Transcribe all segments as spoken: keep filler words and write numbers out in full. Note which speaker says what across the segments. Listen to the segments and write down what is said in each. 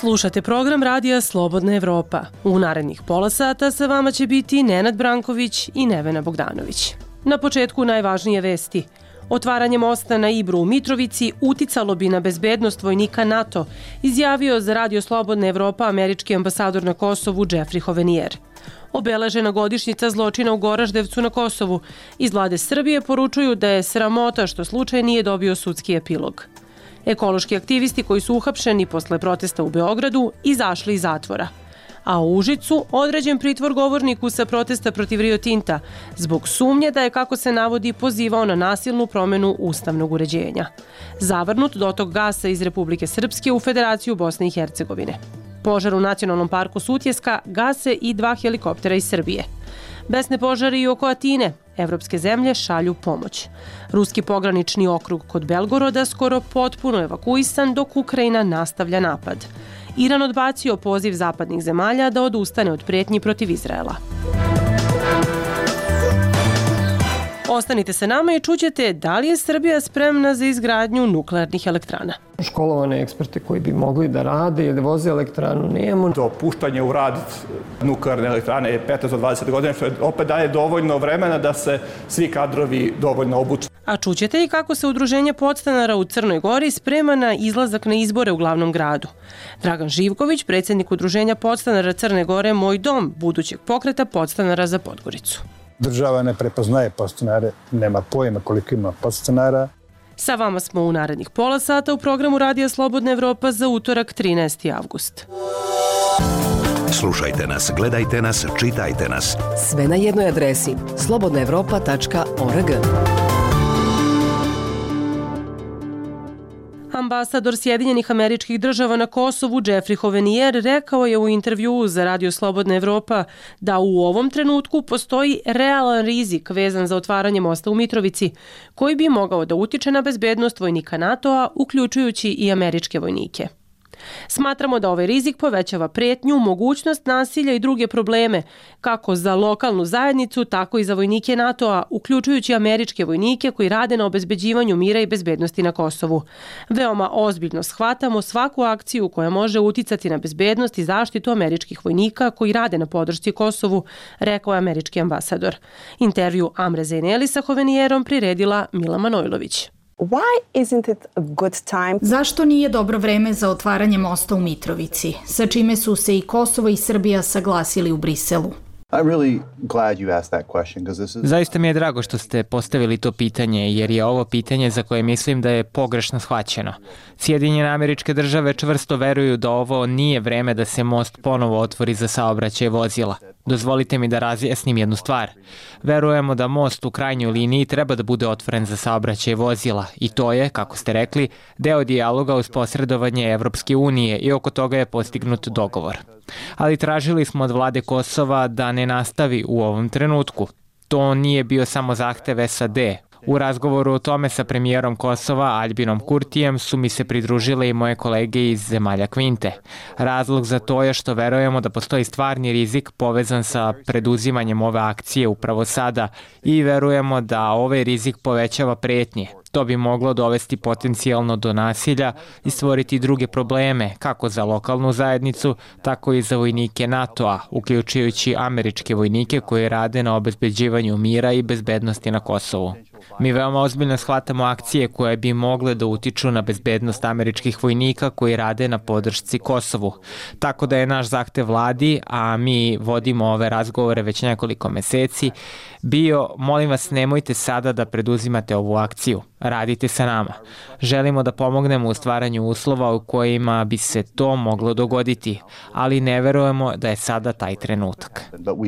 Speaker 1: Slušate program radija Slobodna Evropa. U narednih pola sata sa vama će biti Nenad Branković i Nevena Bogdanović. Na početku najvažnije vesti. Otvaranje mosta na Ibru u Mitrovici uticalo bi na bezbednost vojnika NATO, izjavio za radio Slobodna Evropa američki ambasador na Kosovu Jeffrey Hovenier. Obeležena godišnjica zločina u Goraždevcu na Kosovu. Iz vlade Srbije poručuju da je sramota što slučaj nije dobio sudski epilog. Ekološki aktivisti koji su uhapšeni posle protesta u Beogradu izašli iz zatvora. A u Užicu određen pritvor govorniku sa protesta protiv Rio Tinta zbog sumnje da je, kako se navodi, pozivao na nasilnu promenu ustavnog uređenja. Zavrnut dotok gasa iz Republike Srpske u Federaciju Bosne i Hercegovine. Požar u Nacionalnom parku Sutjeska gase i dva helikoptera iz Srbije. Besne požari i oko Atine. Evropske zemlje šalju pomoć. Ruski pogranični okrug kod Belgoroda skoro potpuno evakuisan dok Ukrajina nastavlja napad. Iran odbacio poziv zapadnih zemalja da odustane od pretnji protiv Izraela. Ostanite sa nama i čućete da li je Srbija spremna za izgradnju nuklearnih elektrana.
Speaker 2: Školovane eksperte koji bi mogli da rade ili voze elektranu nemamo.
Speaker 3: Dopuštanje u rad nuklearne elektrane je petnaest do dvadeset godina, što je opet daje dovoljno vremena da se svi kadrovi dovoljno obuče.
Speaker 1: A čućete i kako se udruženje podstanara u Crnoj Gori sprema na izlazak na izbore u glavnom gradu. Dragan Živković, predsjednik udruženja podstanara Crne Gore Moj dom, budućeg pokreta podstanara za Podgoricu.
Speaker 4: Država ne prepoznaje podstanare, nema pojma koliko ima podstanara.
Speaker 1: Sa vama smo u narednih pola sata u programu Radija Slobodna Evropa za utorak trinaesti avgust.
Speaker 5: Slušajte nas, gledajte nas, čitajte nas.
Speaker 6: Sve na jednoj adresi slobodna evropa tačka org.
Speaker 1: Ambasador Sjedinjenih Američkih Država na Kosovu Jeffrey Hovenier rekao je u intervjuu za radio Slobodna Evropa da u ovom trenutku postoji realan rizik vezan za otvaranje mosta u Mitrovici, koji bi mogao da utiče na bezbednost vojnika NATO-a, uključujući i američke vojnike. Smatramo da ovaj rizik povećava pretnju, mogućnost nasilja i druge probleme, kako za lokalnu zajednicu, tako i za vojnike NATO-a, uključujući američke vojnike koji rade na obezbeđivanju mira i bezbednosti na Kosovu. Veoma ozbiljno shvatamo svaku akciju koja može uticati na bezbednost i zaštitu američkih vojnika koji rade na podršci Kosovu, rekao je američki ambasador. Intervju Amre Zeneli sa Hovenijerom priredila Mila Manojlović.
Speaker 7: Why isn't it a good time?
Speaker 8: Zašto nije dobro vreme za otvaranje mosta u Mitrovici, sa čime su se i Kosovo i Srbija saglasili u Briselu?
Speaker 9: Zaista mi je drago što ste postavili to pitanje, jer je ovo pitanje za koje mislim da je pogrešno shvaćeno. Sjedinjene Američke Države čvrsto veruju da ovo nije vreme da se most ponovo otvori za saobraćaj vozila. Dozvolite mi da razjasnim jednu stvar. Verujemo da most u krajnjoj liniji treba da bude otvoren za saobraćaj vozila i to je, kako ste rekli, deo dijaloga uz posredovanje Evropske unije i oko toga je postignut dogovor. Ali tražili smo od vlade Kosova da ne nastavi u ovom trenutku. To nije bio samo zahtev S A D. U razgovoru o tome sa premijerom Kosova Aljbinom Kurtijem su mi se pridružile i moje kolege iz zemalja Kvinte. Razlog za to je što verujemo da postoji stvarni rizik povezan sa preduzimanjem ove akcije upravo sada i verujemo da ovaj rizik povećava pretnje. To bi moglo dovesti potencijalno do nasilja i stvoriti druge probleme, kako za lokalnu zajednicu, tako i za vojnike NATO-a, uključujući američke vojnike koji rade na obezbeđivanju mira i bezbednosti na Kosovu. Mi veoma ozbiljno shvatamo akcije koje bi mogle da utiču na bezbednost američkih vojnika koji rade na podršci Kosovu. Tako da je naš zahtev vladi, a mi vodimo ove razgovore već nekoliko meseci, bio, molim vas, nemojte sada da preduzimate ovu akciju. Radite sa nama. Želimo da pomognemo u stvaranju uslova u kojima bi se to moglo dogoditi, ali ne verujemo da je sada taj trenutak.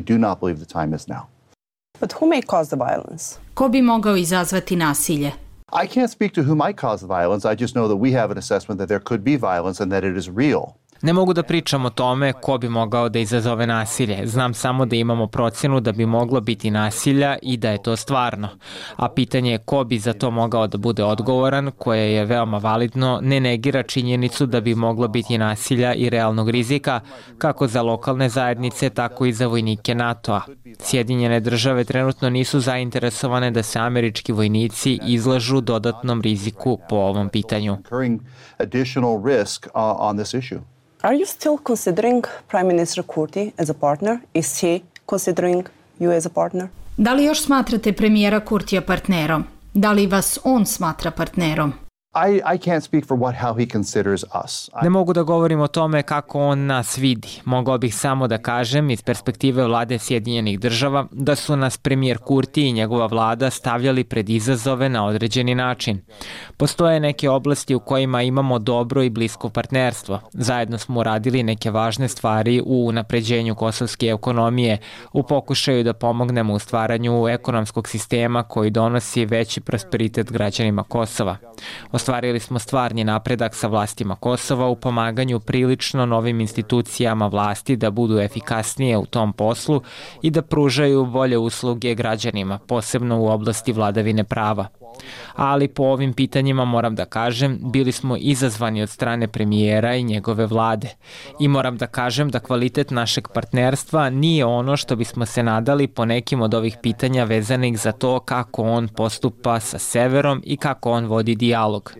Speaker 7: But who may cause the violence?
Speaker 8: Ko bi mogao izazvati nasilje?
Speaker 10: I can't speak to who might cause the violence. I just know that we have an assessment that there could be violence and that it is real.
Speaker 9: Ne mogu da pričam o tome ko bi mogao da izazove nasilje. Znam samo da imamo procenu da bi moglo biti nasilja i da je to stvarno. A pitanje je ko bi za to mogao da bude odgovoran, koje je veoma validno, ne negira činjenicu da bi moglo biti nasilja i realnog rizika, kako za lokalne zajednice, tako i za vojnike NATO-a. Sjedinjene države trenutno nisu zainteresovane da se američki vojnici izlažu dodatnom riziku po ovom pitanju.
Speaker 7: Are you still considering Prime Minister Kurti as a partner? Is he considering you as a partner?
Speaker 8: Da li još smatrate premijera Kurtija partnerom? Da li vas on smatra partnerom?
Speaker 10: I, I can't speak for what how he considers us.
Speaker 9: Ne mogu da govorim o tome kako on nas vidi. Mogao bih samo da kažem iz perspektive vlade Sjedinjenih država da su nas premijer Kurti i njegova vlada stavljali pred izazove na određeni način. Postoje neke oblasti u kojima imamo dobro i blisko partnerstvo. Zajedno smo uradili neke važne stvari u unapređenju kosovske ekonomije, u pokušaju da pomognemo u stvaranju ekonomskog sistema koji donosi veći prosperitet građanima Kosova. Ostvarili smo stvarni napredak sa vlastima Kosova u pomaganju prilično novim institucijama vlasti da budu efikasnije u tom poslu i da pružaju bolje usluge građanima, posebno u oblasti vladavine prava. Ali po ovim pitanjima moram da kažem, bili smo izazvani od strane premijera i njegove vlade. I moram da kažem da kvalitet našeg partnerstva nije ono što bismo se nadali po nekim od ovih pitanja vezanih za to kako on postupa sa severom i kako on vodi dijalog.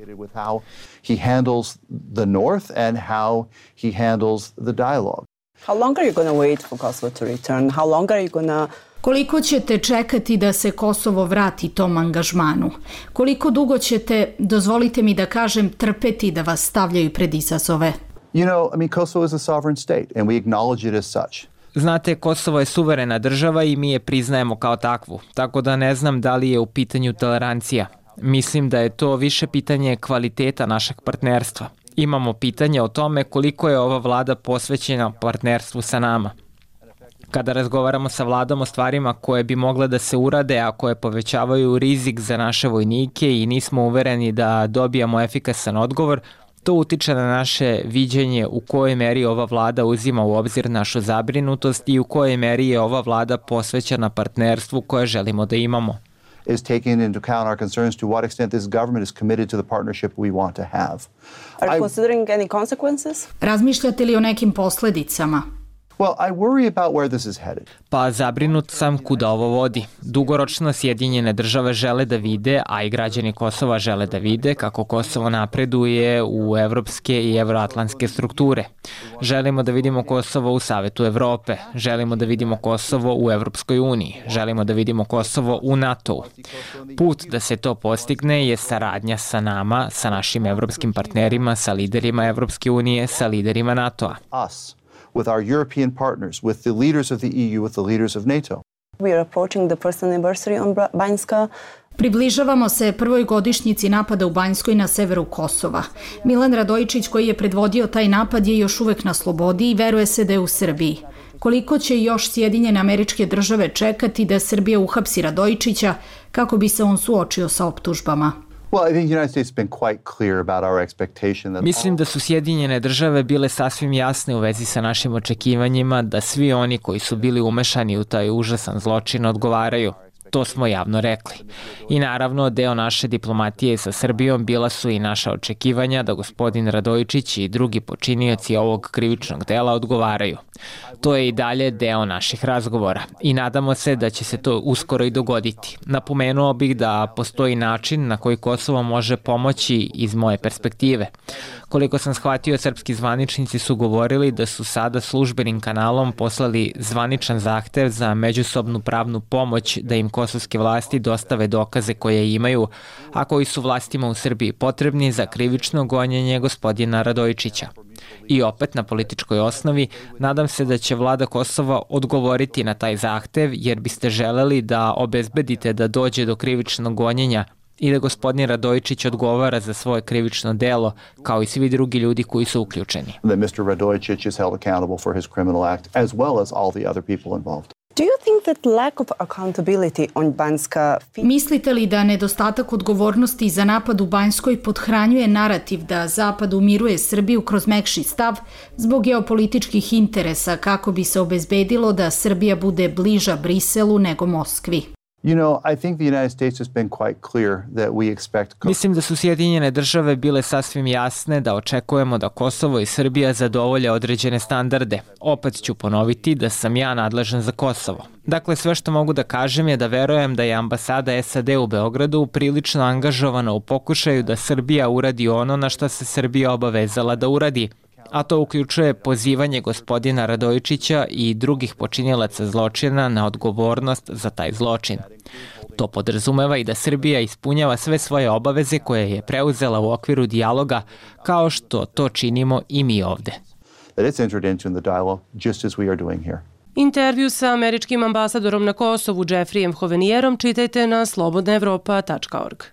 Speaker 10: He handles the north and how he handles the dialogue.
Speaker 7: How long are you going to wait for Kosovo to return? How long are you going to
Speaker 8: Koliko ćete čekati da se Kosovo vrati tom angažmanu? Koliko dugo ćete, dozvolite mi da kažem, trpeti da vas stavljaju pred izazove?
Speaker 10: You know, I mean, Kosovo is a sovereign state and we acknowledge it as such.
Speaker 9: Znate, Kosovo je suverena država i mi je priznajemo kao takvu, tako da ne znam da li je u pitanju tolerancija. Mislim da je to više pitanje kvaliteta našeg partnerstva. Imamo pitanje o tome koliko je ova vlada posvećena partnerstvu sa nama. Kada razgovaramo sa vladom o stvarima koje bi mogle da se urade, a koje povećavaju rizik za naše vojnike i nismo uvereni da dobijamo efikasan odgovor, to utiče na naše viđenje u kojoj meri ova vlada uzima u obzir našu zabrinutost i u kojoj meri je ova vlada posvećena partnerstvu koje želimo da imamo.
Speaker 10: Is taking into account our concerns to what extent this government is committed to the partnership we want to have.
Speaker 7: Are you considering any consequences?
Speaker 8: Razmišljate li o nekim posledicama?
Speaker 10: Well, I worry about where this is headed.
Speaker 9: Pa zabrinut sam kuda ovo vodi. Dugoročno Sjedinjene države žele da vide, a i građani Kosova žele da vide kako Kosovo napreduje u evropske i evroatlantske strukture. Želimo da vidimo Kosovo u Savetu Evrope, želimo da vidimo Kosovo u Evropskoj uniji, želimo da vidimo Kosovo u NATO-u. Put da se to postigne je saradnja sa nama, sa našim evropskim partnerima, sa liderima Evropske unije, sa liderima NATO-a.
Speaker 10: Us. With our European partners, with the leaders of the E U, with the leaders of NATO.
Speaker 7: We are approaching the first anniversary on Banjska.
Speaker 8: Približavamo se prvoj godišnjici napada u Banjskoj na severu Kosova. Milan Radojičić, koji je predvodio taj napad, je još uvek na slobodi i veruje se da je u Srbiji. Koliko će još Sjedinjene Američke Države čekati da Srbija uhapsi Radojičića kako bi se on suočio sa optužbama?
Speaker 9: Mislim da su Sjedinjene države bile sasvim jasne u vezi sa našim očekivanjima da svi oni koji su bili umešani u taj užasan zločin odgovaraju. To smo javno rekli. I naravno, deo naše diplomatije sa Srbijom bila su i naša očekivanja da gospodin Radojičić i drugi počinioci ovog krivičnog dela odgovaraju. To je i dalje deo naših razgovora i nadamo se da će se to uskoro i dogoditi. Napomenuo bih da postoji način na koji Kosovo može pomoći iz moje perspektive. Koliko sam shvatio, srpski zvaničnici su govorili da su sada službenim kanalom poslali zvaničan zahtev za međusobnu pravnu pomoć da im kosovske vlasti dostave dokaze koje imaju, a koji su vlastima u Srbiji potrebni za krivično gonjenje gospodina Radojičića. I opet na političkoj osnovi, nadam se da će vlada Kosova odgovoriti na taj zahtev, jer biste želeli da obezbedite da dođe do krivičnog gonjenja i da gospodin Radojičić odgovara za svoje krivično delo, kao i svi drugi ljudi koji su uključeni.
Speaker 10: That mister Radojičić is held accountable for his criminal act, as well as all the other people involved.
Speaker 7: Do you think that lack of accountability on Banjska...
Speaker 8: Mislite li da nedostatak odgovornosti za napad u Banjskoj podhranjuje narativ da Zapad umiruje Srbiju kroz mekši stav zbog geopolitičkih interesa kako bi se obezbedilo da Srbija bude bliža Briselu nego Moskvi?
Speaker 10: You know, I think the United States has been quite clear that we expect...
Speaker 9: Mislim da su Sjedinjene države bile sasvim jasne da očekujemo da Kosovo i Srbija zadovolje određene standarde. Opet ću ponoviti da sam ja nadležan za Kosovo. Dakle, sve što mogu da kažem je da verujem da je ambasada S A D u Beogradu prilično angažovana u pokušaju da Srbija uradi ono na što se Srbija obavezala da uradi, a to uključuje pozivanje gospodina Radojičića i drugih počinilaca zločina na odgovornost za taj zločin. To podrazumeva i da Srbija ispunjava sve svoje obaveze koje je preuzela u okviru dijaloga, kao što to činimo i mi ovde.
Speaker 1: Intervju sa američkim ambasadorom na Kosovu Jeffreyem Hovenijerom čitajte na slobodna evropa tačka org.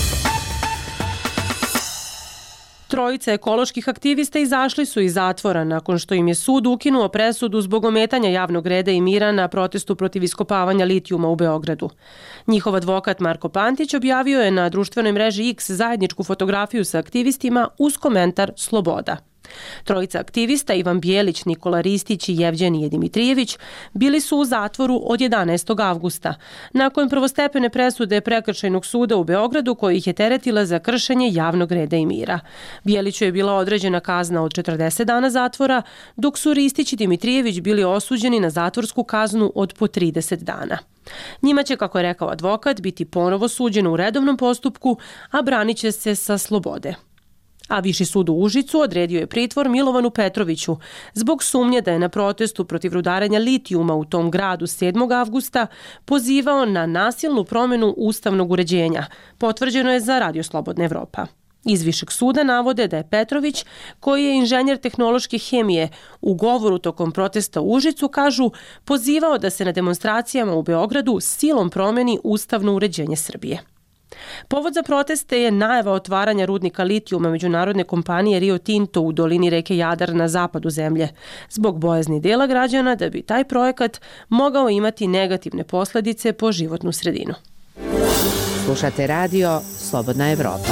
Speaker 1: Trojica ekoloških aktivista izašli su iz zatvora nakon što im je sud ukinuo presudu zbog ometanja javnog reda i mira na protestu protiv iskopavanja litijuma u Beogradu. Njihov advokat Marko Pantić objavio je na društvenoj mreži X zajedničku fotografiju sa aktivistima uz komentar Sloboda. Trojica aktivista Ivan Bijelić, Nikola Ristić i Jevđenije Dimitrijević bili su u zatvoru od jedanaestog avgusta, nakon prvostepene presude Prekršajnog suda u Beogradu koji ih je teretila za kršenje javnog reda i mira. Bijeliću je bila određena kazna od četrdeset dana zatvora, dok su Ristić i Dimitrijević bili osuđeni na zatvorsku kaznu od po trideset dana. Njima će, kako je rekao advokat, biti ponovo suđeno u redovnom postupku, a branit će se sa slobode. A Viši sud u Užicu odredio je pritvor Milovanu Petroviću zbog sumnje da je na protestu protiv rudarenja litijuma u tom gradu sedmog avgusta pozivao na nasilnu promjenu ustavnog uređenja, potvrđeno je za Radio Slobodna Evropa. Iz Višeg suda navode da je Petrović, koji je inženjer tehnološke hemije, u govoru tokom protesta u Užicu, kažu, pozivao da se na demonstracijama u Beogradu silom promjeni ustavno uređenje Srbije. Povod za proteste je najava otvaranja rudnika litijuma međunarodne kompanije Rio Tinto u dolini reke Jadar na zapadu zemlje, zbog bojazni dela građana da bi taj projekat mogao imati negativne posljedice po životnu sredinu.
Speaker 11: Slušate radio Slobodna Evropa.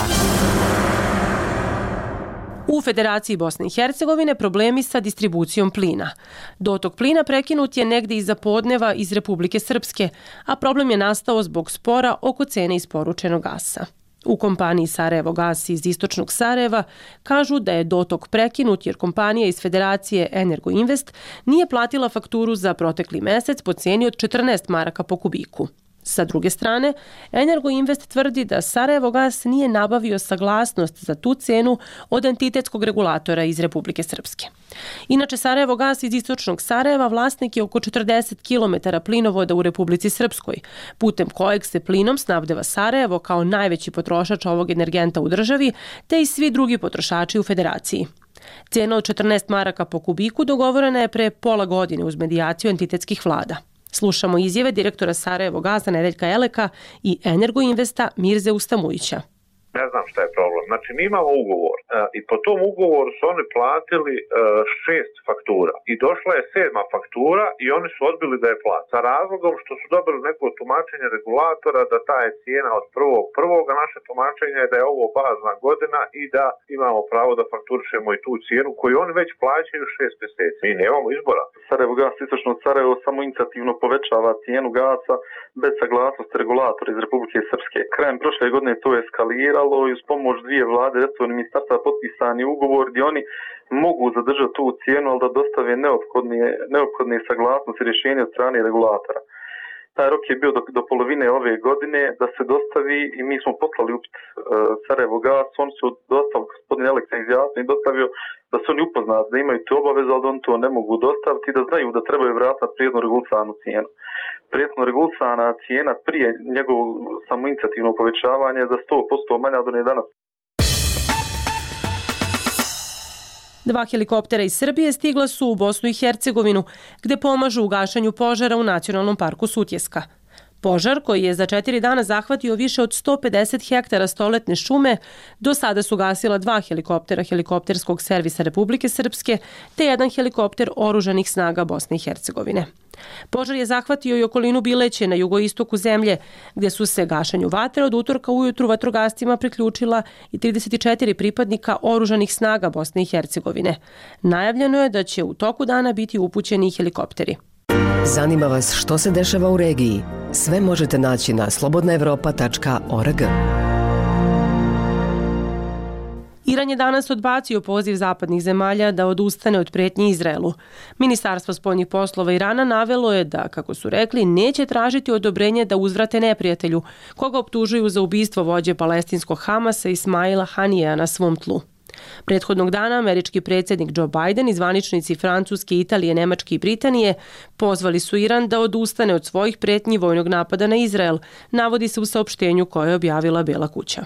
Speaker 1: U Federaciji Bosne i Hercegovine problemi sa distribucijom plina. Dotok plina prekinut je negde iza podneva iz Republike Srpske, a problem je nastao zbog spora oko cene isporučenog gasa. U kompaniji Sarajevo gas iz istočnog Sarajeva kažu da je dotok prekinut jer kompanija iz Federacije Energo Invest nije platila fakturu za protekli mesec po ceni od četrnaest maraka po kubiku. Sa druge strane, Energo Invest tvrdi da Sarajevo gas nije nabavio saglasnost za tu cenu od entitetskog regulatora iz Republike Srpske. Inače, Sarajevo gas iz istočnog Sarajeva vlasnik je oko četrdeset kilometara plinovoda u Republici Srpskoj, putem kojeg se plinom snabdeva Sarajevo kao najveći potrošač ovog energenta u državi, te i svi drugi potrošači u Federaciji. Cena od četrnaest maraka po kubiku dogovorena je pre pola godine uz medijaciju entitetskih vlada. Slušamo izjave direktora Sarajevo gasa Nedeljka Eleka i Energo Investa Mirze Ustamujića.
Speaker 12: Ne znam šta je problem. Znači, mi imamo ugovor i po tom ugovoru su oni platili šest faktura i došla je sedma faktura i oni su odbili da je plati. Sa razlogom što su dobili neko tumačenje regulatora da ta je cijena od prvog prvog, a naše tumačenje je da je ovo bazna godina i da imamo pravo da fakturišemo i tu cijenu koju oni već plaćaju šest mjeseci. Mi nemamo izbora.
Speaker 13: Sarajevo gas istočno Sarajevo samo inicijativno povećava cijenu gasa bez saglasnosti regulatora iz Republike Srpske. Krajem prošle godine to je eskaliralo i uz pomoć dvije vlade resornih ministarstva potpisani ugovor gdje oni mogu zadržati tu cijenu, ali da dostave neophodne, neophodne saglasnosti i rješenja od strane regulatora. Taj rok je bio do, do polovine ove godine da se dostavi i mi smo poslali upit uh, Sarajevo gas, oni su dostavili, gospodin Elek se izjasnio i dostavio da su oni upoznati da imaju tu obavezu, ali da oni to ne mogu dostaviti i da znaju da trebaju vratiti prijedno regulisanu cijenu. Prijedno regulisana cijena prije njegovog samoinicijativnog povećavanja je za sto posto manja od one danas.
Speaker 1: Dva helikoptera iz Srbije stigla su u Bosnu i Hercegovinu, gde pomažu u gašenju požara u Nacionalnom parku Sutjeska. Požar, koji je za četiri dana zahvatio više od sto pedeset hektara stoletne šume, do sada su gasila dva helikoptera helikopterskog servisa Republike Srpske te jedan helikopter oružanih snaga Bosne i Hercegovine. Požar je zahvatio i okolinu Bileće na jugoistoku zemlje, gdje su se gašenju vatre od utorka ujutru vatrogascima priključila i trideset četiri pripadnika oružanih snaga Bosne i Hercegovine. Najavljeno je da će u toku dana biti upućeni helikopteri.
Speaker 6: Zanima vas što se dešava u regiji? Sve možete naći na slobodna evropa tačka org.
Speaker 1: Iran je danas odbacio poziv zapadnih zemalja da odustane od pretnje Izraelu. Ministarstvo spoljnih poslova Irana navelo je da, kako su rekli, neće tražiti odobrenje da uzvrate neprijatelju, koga optužuju za ubistvo vođe palestinskog Hamasa Ismaila Hanijeja na svom tlu. Prethodnog dana američki predsjednik Joe Biden i zvaničnici Francuske, Italije, Nemačke i Britanije pozvali su Iran da odustane od svojih pretnji vojnog napada na Izrael, navodi se u saopštenju koje je objavila Bela kuća.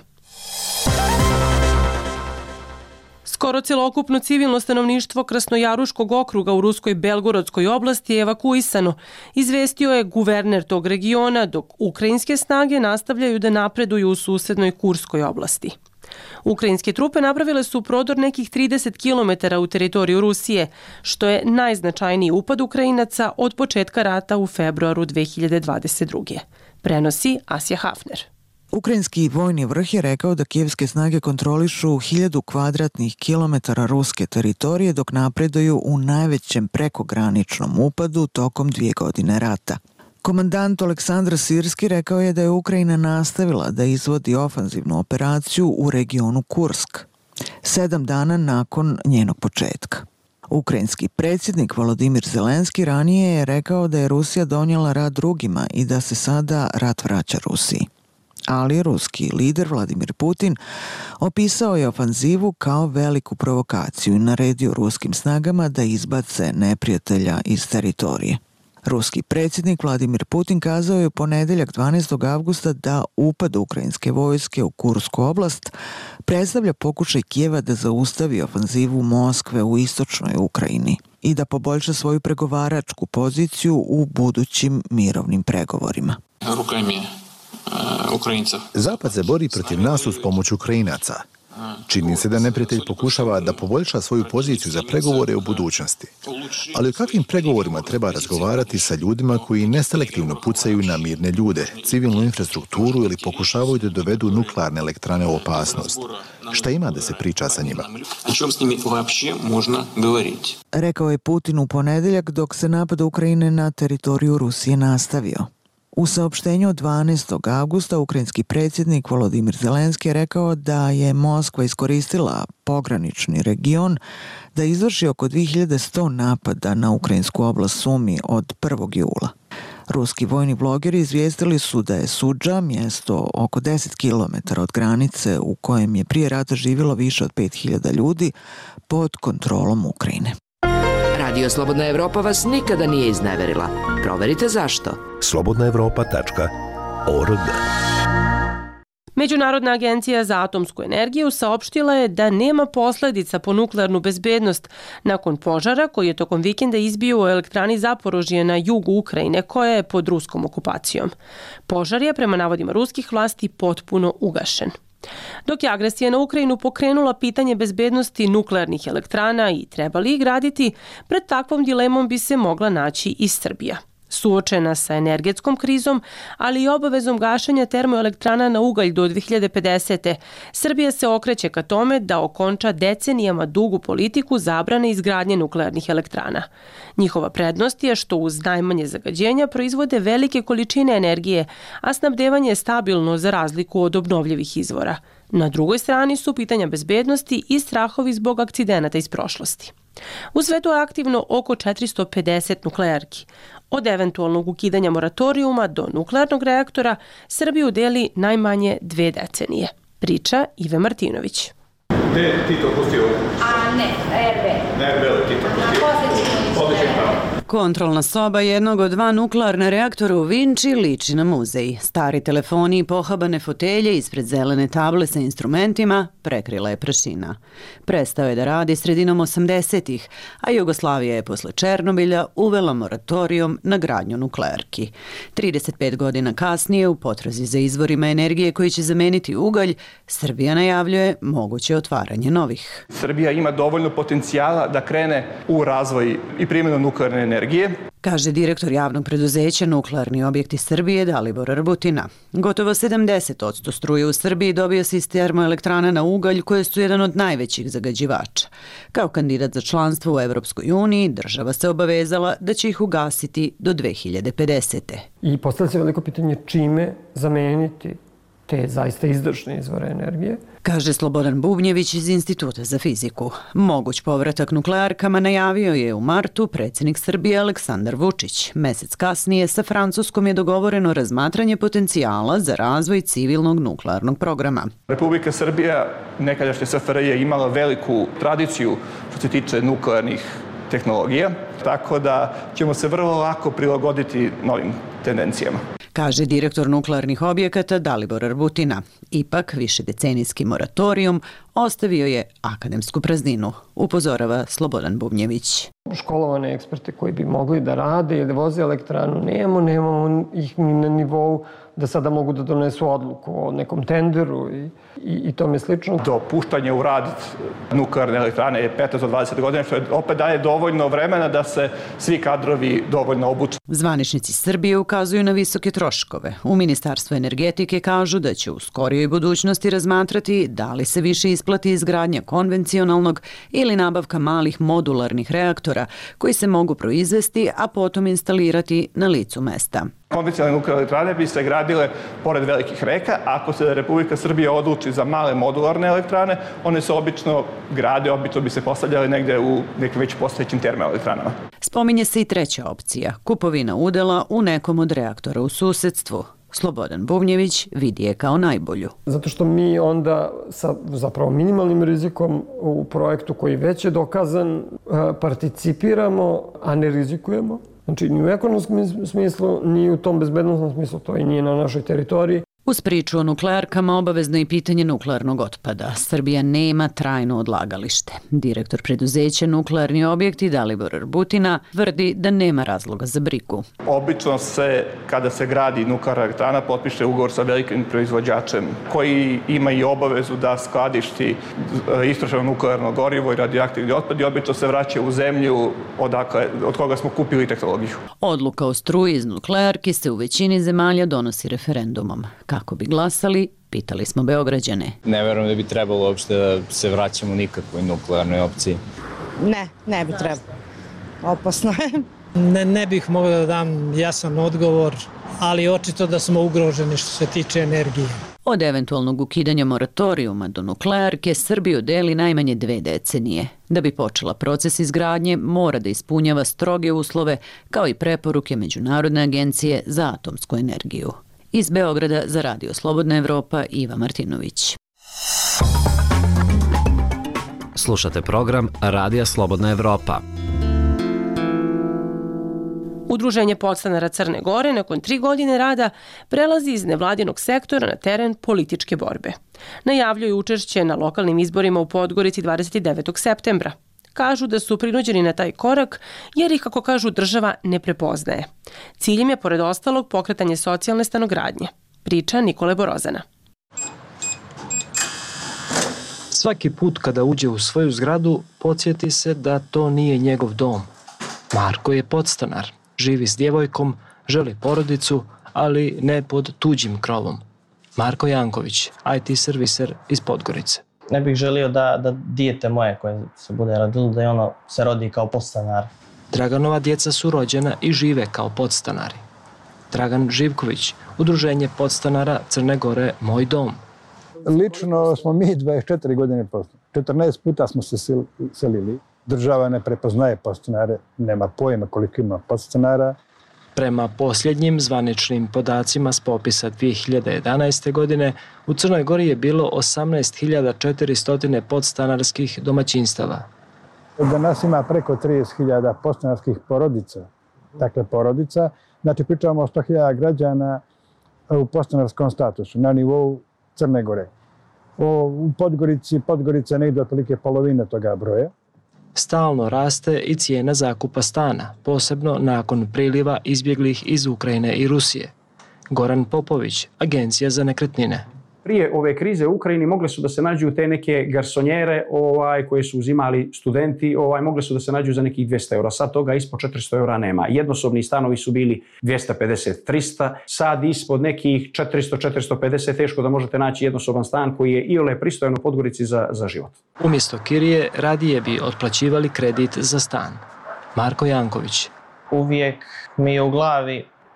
Speaker 1: Skoro celokupno civilno stanovništvo Krasnojaruškog okruga u ruskoj Belgorodskoj oblasti je evakuisano, izvestio je guverner tog regiona, dok ukrajinske snage nastavljaju da napreduju u susednoj Kurskoj oblasti. Ukrajinske trupe napravile su prodor nekih trideset kilometara u teritoriju Rusije, što je najznačajniji upad Ukrajinaca od početka rata u februaru dve hiljade dvadeset druge. Prenosi Asja Hafner.
Speaker 14: Ukrajinski vojni vrh je rekao da kijevske snage kontrolišu hiljadu kvadratnih kilometara ruske teritorije dok napreduju u najvećem prekograničnom upadu tokom dvije godine rata. Komandant Aleksandar Sirski rekao je da je Ukrajina nastavila da izvodi ofanzivnu operaciju u regionu Kursk, sedam dana nakon njenog početka. Ukrajinski predsjednik Volodimir Zelenski ranije je rekao da je Rusija donijela rat drugima i da se sada rat vraća Rusiji. Ali ruski lider Vladimir Putin opisao je ofanzivu kao veliku provokaciju i naredio ruskim snagama da izbace neprijatelja iz teritorije. Ruski predsjednik Vladimir Putin kazao je u ponedeljak dvanaestog avgusta da upad ukrajinske vojske u Kursku oblast predstavlja pokušaj Kijeva da zaustavi ofanzivu Moskve u istočnoj Ukrajini i da poboljša svoju pregovaračku poziciju u budućim mirovnim pregovorima.
Speaker 15: Zapad se bori protiv nas uz pomoć Ukrajinaca. Čini se da neprijatelj pokušava da poboljša svoju poziciju za pregovore u budućnosti. Ali o kakvim pregovorima treba razgovarati sa ljudima koji neselektivno pucaju na mirne ljude, civilnu infrastrukturu ili pokušavaju da dovedu nuklearne elektrane u opasnost? Šta ima da se priča sa njima?
Speaker 14: Rekao je Putin u ponedeljak dok se napad Ukrajine na teritoriju Rusije nastavio. U saopštenju od dvanaestog avgusta ukrajinski predsjednik Volodimir Zelenski je rekao da je Moskva iskoristila pogranični region da izvrši oko dvije hiljade sto napada na ukrajinsku oblast Sumi od prvog jula. Ruski vojni blogeri izvijestili su da je Sudža, mjesto oko deset kilometara od granice u kojem je prije rata živjelo više od pet hiljada ljudi, pod kontrolom Ukrajine.
Speaker 6: Radio Slobodna Evropa vas nikada nije izneverila. Proverite zašto.
Speaker 5: slobodna evropa tačka org.
Speaker 1: Međunarodna agencija za atomsku energiju saopštila je da nema posledica po nuklearnu bezbednost nakon požara koji je tokom vikenda izbio u elektrani Zaporožje na jugu Ukrajine koja je pod ruskom okupacijom. Požar je prema navodima ruskih vlasti potpuno ugašen. Dok je agresija na Ukrajinu pokrenula pitanje bezbednosti nuklearnih elektrana i treba li ih graditi, pred takvom dilemom bi se mogla naći i Srbija. Suočena sa energetskom krizom, ali i obavezom gašenja termoelektrana na ugalj do dve hiljade pedesete. Srbija se okreće ka tome da okonča decenijama dugu politiku zabrane izgradnje nuklearnih elektrana. Njihova prednost je što uz najmanje zagađenja proizvode velike količine energije, a snabdevanje je stabilno za razliku od obnovljivih izvora. Na drugoj strani su pitanja bezbednosti i strahovi zbog akcidenata iz prošlosti. U svetu je aktivno oko četiristo pedeset nuklearki. Od eventualnog ukidanja moratorijuma do nuklearnog reaktora Srbiju deli najmanje dve decenije. Priča Ive Martinović.
Speaker 3: Gde je Tito pustio?
Speaker 16: A ne, R B.
Speaker 3: Na R B-u Tito pustio. Odličan pravo.
Speaker 17: Kontrolna soba jednog od dva nuklearna reaktora u Vinči liči na muzej. Stari telefoni i pohabane fotelje ispred zelene table sa instrumentima prekrila je prašina. Prestao je da radi sredinom osamdesetih, a Jugoslavija je posle Černobilja uvela moratorijum na gradnju nuklearki. trideset pet godina kasnije, u potrazi za izvorima energije koji će zameniti ugalj, Srbija najavljuje moguće otvaranje novih.
Speaker 3: Srbija ima dovoljno potencijala da krene u razvoj i primjenu nuklearne energije,
Speaker 17: kaže direktor javnog preduzeća Nuklearni objekti Srbije Dalibor Rbutina. Gotovo sedamdeset posto struje u Srbiji dobio se iz termoelektrana na ugalj koje su jedan od najvećih zagađivača. Kao kandidat za članstvo u Evropskoj uniji, država se obavezala da će ih ugasiti do dve hiljade pedesete.
Speaker 2: I postavlja se veliko pitanje čime zameniti te zaista izdašne izvore energije.
Speaker 17: Kaže Slobodan Bubnjević iz Instituta za fiziku. Moguć povratak nuklearkama najavio je u martu predsjednik Srbije Aleksandar Vučić. Mesec kasnije sa Francuskom je dogovoreno razmatranje potencijala za razvoj civilnog nuklearnog programa.
Speaker 3: Republika Srbija, nekadašnja S F R J, je imala veliku tradiciju što se tiče nuklearnih tehnologija, tako da ćemo se vrlo lako prilagoditi novim tendencijama.
Speaker 17: Kaže direktor nuklearnih objekata Dalibor Arbutina. Ipak, višedecenijski moratorijum ostavio je akademsku prazninu, upozorava Slobodan Bubnjević.
Speaker 2: Školovane eksperte koji bi mogli da rade ili da voze elektranu nemamo, nemamo ih ni na nivou da sada mogu da donesu odluku o nekom tenderu i, i, i tome slično.
Speaker 3: Dopuštanje u rad nuklearne elektrane je petnaest do dvadeset godina, što je opet daje dovoljno vremena da se svi kadrovi dovoljno obuče.
Speaker 17: Zvaničnici Srbije ukazuju na visoke troškove. U Ministarstvu energetike kažu da će u skorijoj budućnosti razmatrati da li se više isplati izgradnja konvencionalnog ili nabavka malih modularnih reaktora koji se mogu proizvesti, a potom instalirati na licu mesta.
Speaker 3: Konvencionalne nuklearne elektrane bi se gradile pored velikih reka. Ako se Republika Srbija odluči za male modularne elektrane, one se obično grade, obično bi se postavljale negde u nekim već postojećim termoelektranama.
Speaker 17: Spominje se i treća opcija, kupovina udela u nekom od reaktora u susedstvu. Slobodan Bubnjević vidi je kao najbolju.
Speaker 2: Zato što mi onda sa zapravo minimalnim rizikom u projektu koji već je dokazan participiramo, a ne rizikujemo. Znači, ni u ekonomskom smislu, ni u tom bezbednostnom smislu, to i nije na našoj teritoriji.
Speaker 17: Uz priču o nuklearkama obavezno je pitanje nuklearnog otpada. Srbija nema trajno odlagalište. Direktor preduzeća Nuklearni objekti Dalibor Arbutina tvrdi da nema razloga za brigu.
Speaker 3: Obično se, kada se gradi nuklearna elektrana, potpiše ugovor sa velikim proizvođačem koji ima i obavezu da skladišti istrošeno nuklearno gorivo i radioaktivni otpad i obično se vraća u zemlju odakle, od koga smo kupili tehnologiju.
Speaker 17: Odluka o struji iz nuklearki se u većini zemalja donosi referendumom. Kako bi glasali, pitali smo Beograđane.
Speaker 18: Ne verujem da bi trebalo uopšte da se vraćamo nikakvoj nuklearnoj opciji.
Speaker 19: Ne, ne bi trebalo. Opasno je.
Speaker 20: Ne, ne bih mogao da dam jasan odgovor, ali očito da smo ugroženi što se tiče energije.
Speaker 17: Od eventualnog ukidanja moratorijuma do nuklearke Srbiju deli najmanje dve decenije. Da bi počela proces izgradnje, mora da ispunjava stroge uslove, kao i preporuke Međunarodne agencije za atomsku energiju. Iz Beograda za Radio Slobodna Evropa, Iva Martinović.
Speaker 21: Slušate program Radija Slobodna Evropa.
Speaker 1: Udruženje podstanara Crne Gore nakon tri godine rada prelazi iz nevladinog sektora na teren političke borbe. Najavljuju učešće na lokalnim izborima u Podgorici dvadeset devetog septembra. Kažu da su prinuđeni na taj korak jer ih, kako kažu, država ne prepoznaje. Ciljem je, pored ostalog, pokretanje socijalne stanogradnje. Priča Nikole Borozana.
Speaker 22: Svaki put kada uđe u svoju zgradu, podsjeti se da to nije njegov dom. Marko je podstanar, živi s djevojkom, želi porodicu, ali ne pod tuđim krovom. Marko Janković, I T serviser iz Podgorice.
Speaker 23: Ne bih želio da, da dijete moje koje se bude rodilo, da je ono se rodi kao podstanar.
Speaker 22: Draganova djeca su rođena i žive kao podstanari. Dragan Živković, Udruženje podstanara Crne Gore, Moj dom.
Speaker 4: Lično smo mi dvadeset četiri godine podstanari. četrnaest puta smo se selili. Država ne prepoznaje podstanare, nema pojma koliko ima podstanara.
Speaker 22: Prema posljednjim zvaničnim podacima s popisa dvije hiljade jedanaeste. godine, u Crnoj Gori je bilo osamnaest hiljada četiristo podstanarskih domaćinstava.
Speaker 4: Danas ima preko trideset hiljada podstanarskih porodica. Dakle, porodica. Znači, pričamo o sto hiljada građana u podstanarskom statusu na nivou Crne Gore. O, u Podgorici, Podgorica negdje otprilike polovina toga broja.
Speaker 22: Stalno raste i cijena zakupa stana, posebno nakon priliva izbjeglih iz Ukrajine i Rusije. Goran Popović, Agencija za nekretnine.
Speaker 24: Prije ove krize u Ukrajini mogle su da se nađu te neke garsonjere ovaj, koje su uzimali studenti, ovaj, mogle su da se nađu za nekih dvjesto eura. Sad toga ispod četiristo eura nema. Jednosobni stanovi su bili dvjesto pedeset do trista, sad ispod nekih četiristo do četiristo pedeset teško da možete naći jednosoban stan koji je iole pristojan u Podgorici za, za život.
Speaker 22: Umjesto kirije radije bi otplaćivali kredit za stan. Marko Janković.
Speaker 23: Uvijek mi je u glavi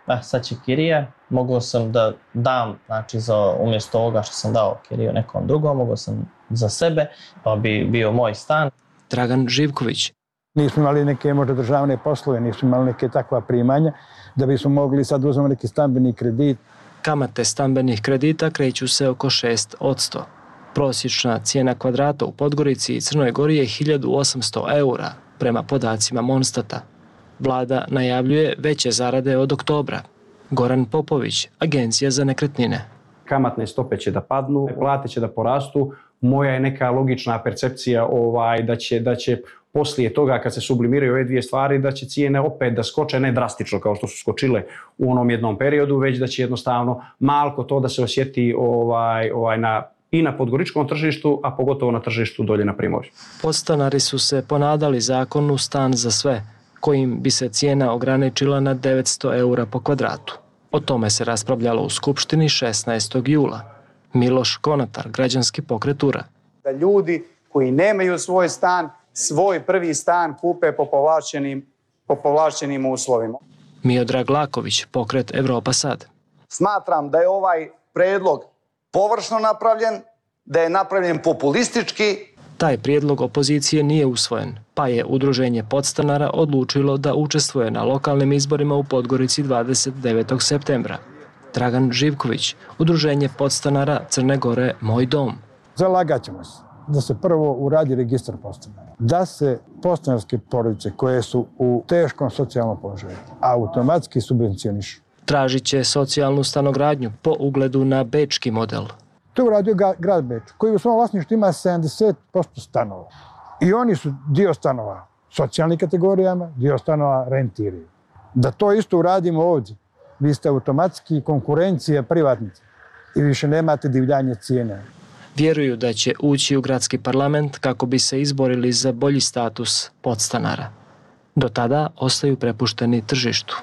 Speaker 23: eh, sad će kirija, mogao sam da dam, znači za umjesto ovoga što sam dao kiriju nekom drugom, mogao sam za sebe, pa bi bio moj stan.
Speaker 22: Dragan Živković.
Speaker 4: Nismo imali neke možda državne poslove, nismo imali neke takva primanja, da bismo mogli sad uzmati neki stambeni kredit.
Speaker 22: Kamate stambenih kredita kreću se oko šest posto. Prosječna cijena kvadrata u Podgorici i Crnoj Gori je hiljadu osamsto eura, prema podacima Monstata. Vlada najavljuje veće zarade od oktobra. Goran Popović, Agencija za nekretnine.
Speaker 24: Kamatne stope će da padnu, plate će da porastu. Moja je neka logična percepcija ovaj, da će, da će poslije toga kad se sublimiraju ove dvije stvari, da će cijene opet da skoče, ne drastično kao što su skočile u onom jednom periodu, već da će jednostavno malko to da se osjeti ovaj, ovaj, na, i na podgoričkom tržištu, a pogotovo na tržištu dolje na Primorju.
Speaker 22: Podstanari su se ponadali zakonu Stan za sve, kojim bi se cijena ograničila na devetsto eura po kvadratu. O tome se raspravljalo u Skupštini šesnaestog jula. Miloš Konatar, Građanski pokret U R A.
Speaker 7: Da ljudi koji nemaju svoj stan, svoj prvi stan kupe po povlašćenim, po povlašćenim uslovima.
Speaker 22: Miodrag Laković, pokret Evropa sad.
Speaker 7: Smatram da je ovaj predlog površno napravljen, da je napravljen populistički.
Speaker 22: Taj prijedlog opozicije nije usvojen, pa je Udruženje podstanara odlučilo da učestvuje na lokalnim izborima u Podgorici dvadeset devetog septembra. Dragan Živković, Udruženje podstanara Crne Gore Moj dom.
Speaker 4: Zalagat ćemo se da se prvo uradi registar podstanara. Da se podstanarske porodice koje su u teškom socijalnom položaju automatski subvencionišu.
Speaker 22: Tražit će socijalnu stanogradnju po ugledu na bečki model.
Speaker 4: To je uradio grad Beč, koji u svom vlasništvu ima sedamdeset posto stanova. I oni su dio stanova socijalnim kategorijama, dio stanova rentiraju. Da to isto uradimo ovdje, vi ste automatski konkurencija privatnica i više nemate divljanje cijene.
Speaker 22: Vjeruju da će ući u gradski parlament kako bi se izborili za bolji status podstanara. Do tada ostaju prepušteni tržištu.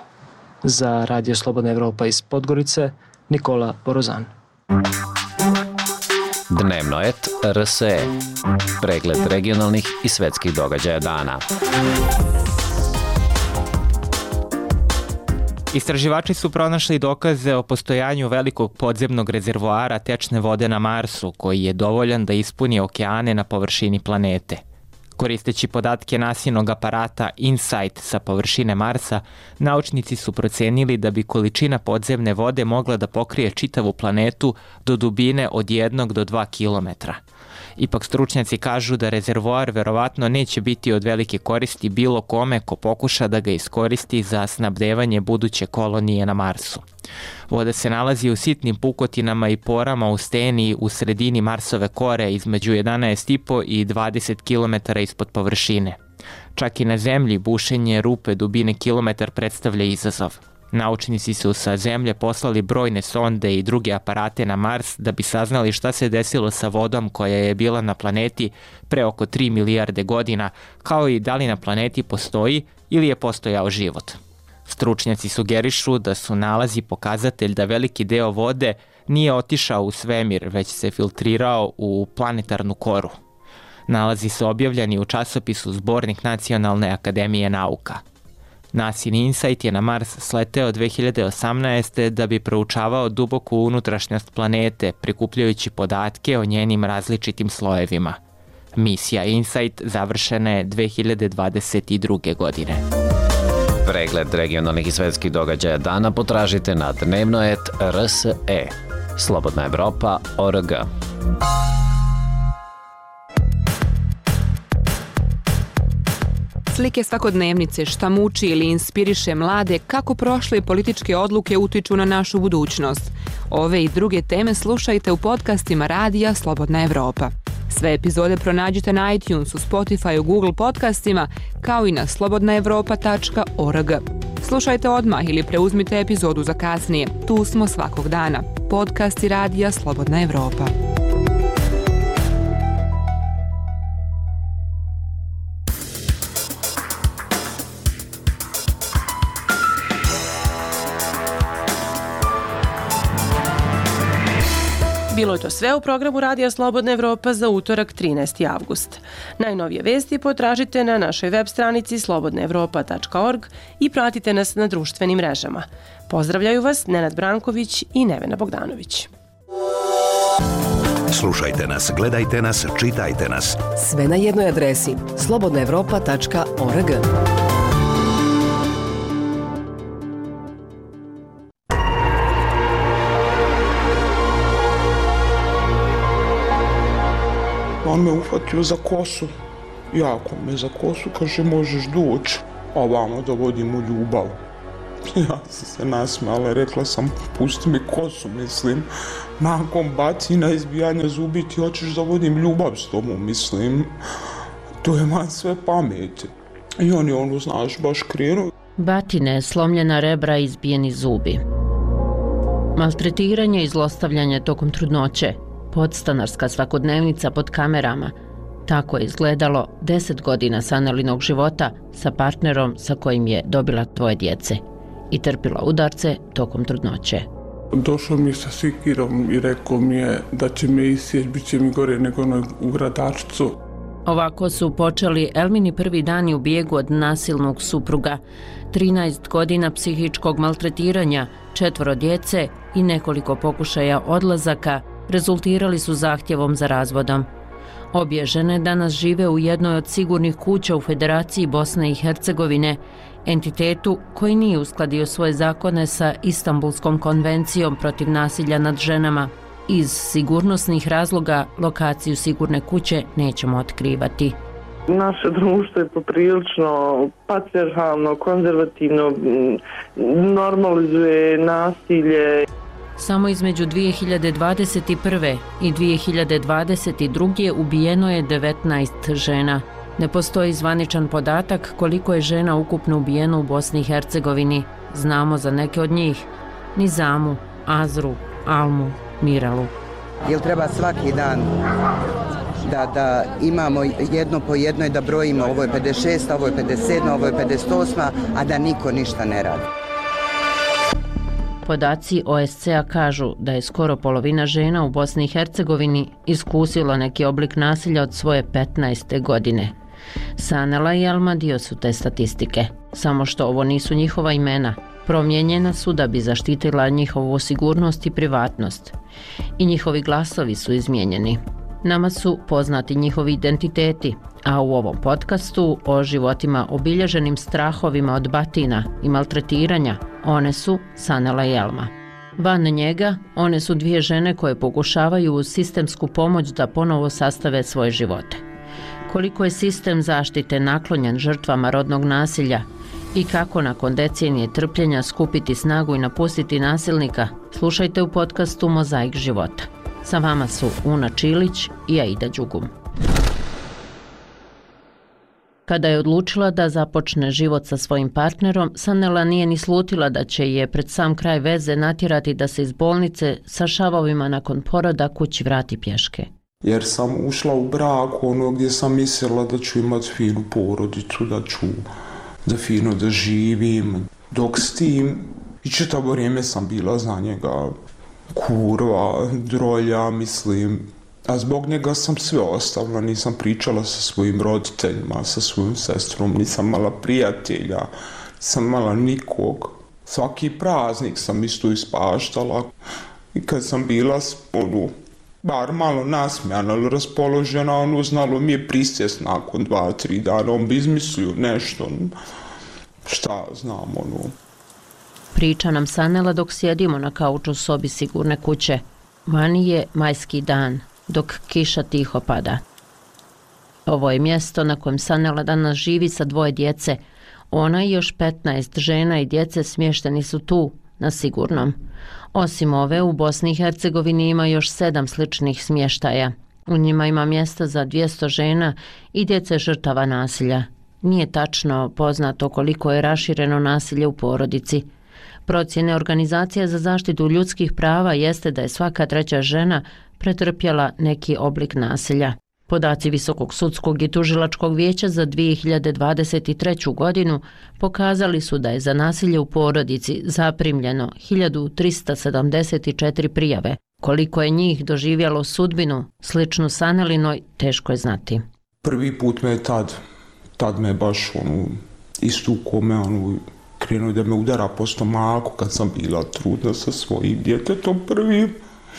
Speaker 22: Za Radio Slobodna Evropa iz Podgorice, Nikola Borozan.
Speaker 21: Dnevno et R S E. Pregled regionalnih i svetskih događaja dana.
Speaker 8: Istraživači su pronašli dokaze o postojanju velikog podzemnog rezervoara tečne vode na Marsu, koji je dovoljan da ispuni okeane na površini planete. Koristeći podatke nasinog aparata InSight sa površine Marsa, naučnici su procenili da bi količina podzemne vode mogla da pokrije čitavu planetu do dubine od jednog do dva kilometra. Ipak stručnjaci kažu da rezervoar verovatno neće biti od velike koristi bilo kome ko pokuša da ga iskoristi za snabdevanje buduće kolonije na Marsu. Voda se nalazi u sitnim pukotinama i porama u steni u sredini Marsove kore između jedanaest i po i dvadeset kilometara ispod površine. Čak i na Zemlji bušenje rupe dubine kilometar predstavlja izazov. Naučnici su sa Zemlje poslali brojne sonde i druge aparate na Mars da bi saznali šta se desilo sa vodom koja je bila na planeti pre oko tri milijarde godina, kao i da li na planeti postoji ili je postojao život. Stručnjaci sugerišu da su nalazi pokazatelj da veliki deo vode nije otišao u svemir, već se filtrirao u planetarnu koru. Nalazi su objavljeni u časopisu Zbornik Nacionalne akademije nauka. NASIN InSight je na Mars sleteo dve hiljade osamnaeste. da bi proučavao duboku unutrašnjost planete, prikupljajući podatke o njenim različitim slojevima. Misija InSight završena je dve hiljade dvadeset druge. godine.
Speaker 21: Pregled regionalnih i svetskih događaja dana potražite na dnevno et R S E. Slobodna Evropa O R G.
Speaker 9: Slike svakodnevnice, šta muči ili inspiriše mlade, kako prošle političke odluke utiču na našu budućnost. Ove i druge teme slušajte u podcastima Radija Slobodna Evropa. Sve epizode pronađite na iTunesu, Spotifyu, Google podcastima, kao i na slobodna evropa tačka org. Slušajte odmah ili preuzmite epizodu za kasnije. Tu smo svakog dana. Podcasti Radija Slobodna Evropa.
Speaker 1: Bilo je to sve u programu Radija Slobodna Evropa za utorak trinaesti avgust. Najnovije vesti potražite na našoj web stranici slobodna evropa tačka org i pratite nas na društvenim mrežama. Pozdravljaju vas Nenad Branković i Nevena Bogdanović.
Speaker 5: Slušajte nas, gledajte nas, čitajte nas.
Speaker 6: Sve na jednoj adresi slobodna evropa tačka org.
Speaker 10: On me uhvatio za kosu, jako me za kosu, kaže možeš doći, a vamo da vodimo ljubav. Ja sam se nasmijala, rekla sam pusti mi kosu, mislim, nakon bacina, izbijanja zubi ti hoćeš da vodim ljubav s tobom, mislim, to je man sve pameti. I on je ono, znaš, baš krenuo.
Speaker 11: Batine, slomljena rebra i izbijeni zubi. Maltretiranje i zlostavljanje tokom trudnoće. Podstanarska svakodnevnica pod kamerama. Tako je izgledalo deset godina Sanelinog života sa partnerom sa kojim je dobila dvoje djece i trpila udarce tokom trudnoće.
Speaker 10: Došao mi je sa sikirom i rekao mi je da će me isjeć, bit će mi gore nego onoj u Gradačcu.
Speaker 11: Ovako su počeli Elmini prvi dani u bijegu od nasilnog supruga. trinaest godina psihičkog maltretiranja, četvoro djece i nekoliko pokušaja odlazaka rezultirali su zahtjevom za razvodom. Obje žene danas žive u jednoj od sigurnih kuća u Federaciji Bosne i Hercegovine, entitetu koji nije uskladio svoje zakone sa Istanbulskom konvencijom protiv nasilja nad ženama. Iz sigurnosnih razloga lokaciju sigurne kuće nećemo otkrivati.
Speaker 12: Naše društvo je poprilično patrijarhalno, konzervativno, normalizuje nasilje.
Speaker 11: Samo između dvije hiljade dvadeset prve i dvije hiljade dvadeset druge ubijeno je devetnaest žena. Ne postoji zvaničan podatak koliko je žena ukupno ubijeno u Bosni i Hercegovini. Znamo za neke od njih. Nizamu, Azru, Almu, Miralu.
Speaker 13: Jel treba svaki dan da, da imamo jedno po jedno i da brojimo ovo je pedeset šesta, ovo je pedeset sedma, ovo je pedeset osma, a da niko ništa ne radi.
Speaker 11: Podaci O S C-a kažu da je skoro polovina žena u Bosni i Hercegovini iskusilo neki oblik nasilja od svoje petnaeste godine. Sanela i Elma dio su te statistike, samo što ovo nisu njihova imena. Promijenjena su da bi zaštitila njihovu sigurnost i privatnost. I njihovi glasovi su izmijenjeni. Nama su poznati njihovi identiteti, a u ovom podcastu o životima obilježenim strahovima od batina i maltretiranja, one su Sanela i Elma. Van njega, one su dvije žene koje pokušavaju uz sistemsku pomoć da ponovo sastave svoje živote. Koliko je sistem zaštite naklonjen žrtvama rodnog nasilja i kako nakon decenije trpljenja skupiti snagu i napustiti nasilnika, slušajte u podcastu Mozaik života. Sa vama su Una Čilić i Aida Đugum. Kada je odlučila da započne život sa svojim partnerom, Sanela nije ni slutila da će je pred sam kraj veze natjerati da se iz bolnice sa šavovima nakon poroda kući vrati pješke.
Speaker 10: Jer sam ušla u brak ono gdje sam mislila da ću imati finu porodicu, da ću da fino da živim. Dok s tim, i čitavo vrijeme sam bila za njega kurva, drolja, mislim. A zbog njega sam sve ostavila, nisam pričala sa svojim roditeljima, sa svojim sestrom, nisam mala prijatelja, nisam mala nikog. Svaki praznik sam isto ispaštala. I kad sam bila, ono, bar malo nasmijana, ali raspoložena, ono, znalo mi je prisjest nakon dva, tri dana, on bi izmislio nešto, šta znam, ono.
Speaker 11: Priča nam Sanela dok sjedimo na kauču u sobi sigurne kuće. Vani je majski dan, dok kiša tiho pada. Ovo je mjesto na kojem Sanela danas živi sa dvoje djece. Ona i još petnaest žena i djece smješteni su tu, na sigurnom. Osim ove, u Bosni i Hercegovini ima još sedam sličnih smještaja. U njima ima mjesta za dvjesto žena i djece žrtava nasilja. Nije tačno poznato koliko je rašireno nasilje u porodici. Procjene Organizacije za zaštitu ljudskih prava jeste da je svaka treća žena pretrpjela neki oblik nasilja. Podaci Visokog sudskog i tužilačkog vijeća za dvije hiljade dvadeset treću godinu pokazali su da je za nasilje u porodici zaprimljeno hiljadu trista sedamdeset četiri prijave, Koliko je njih doživjelo sudbinu, sličnu Sanelinoj, teško je znati.
Speaker 10: Prvi put me je tad, tad me je baš ono, istukao me, ono, krenuo da me udara po stomaku kad sam bila trudna sa svojim djetetom prvim.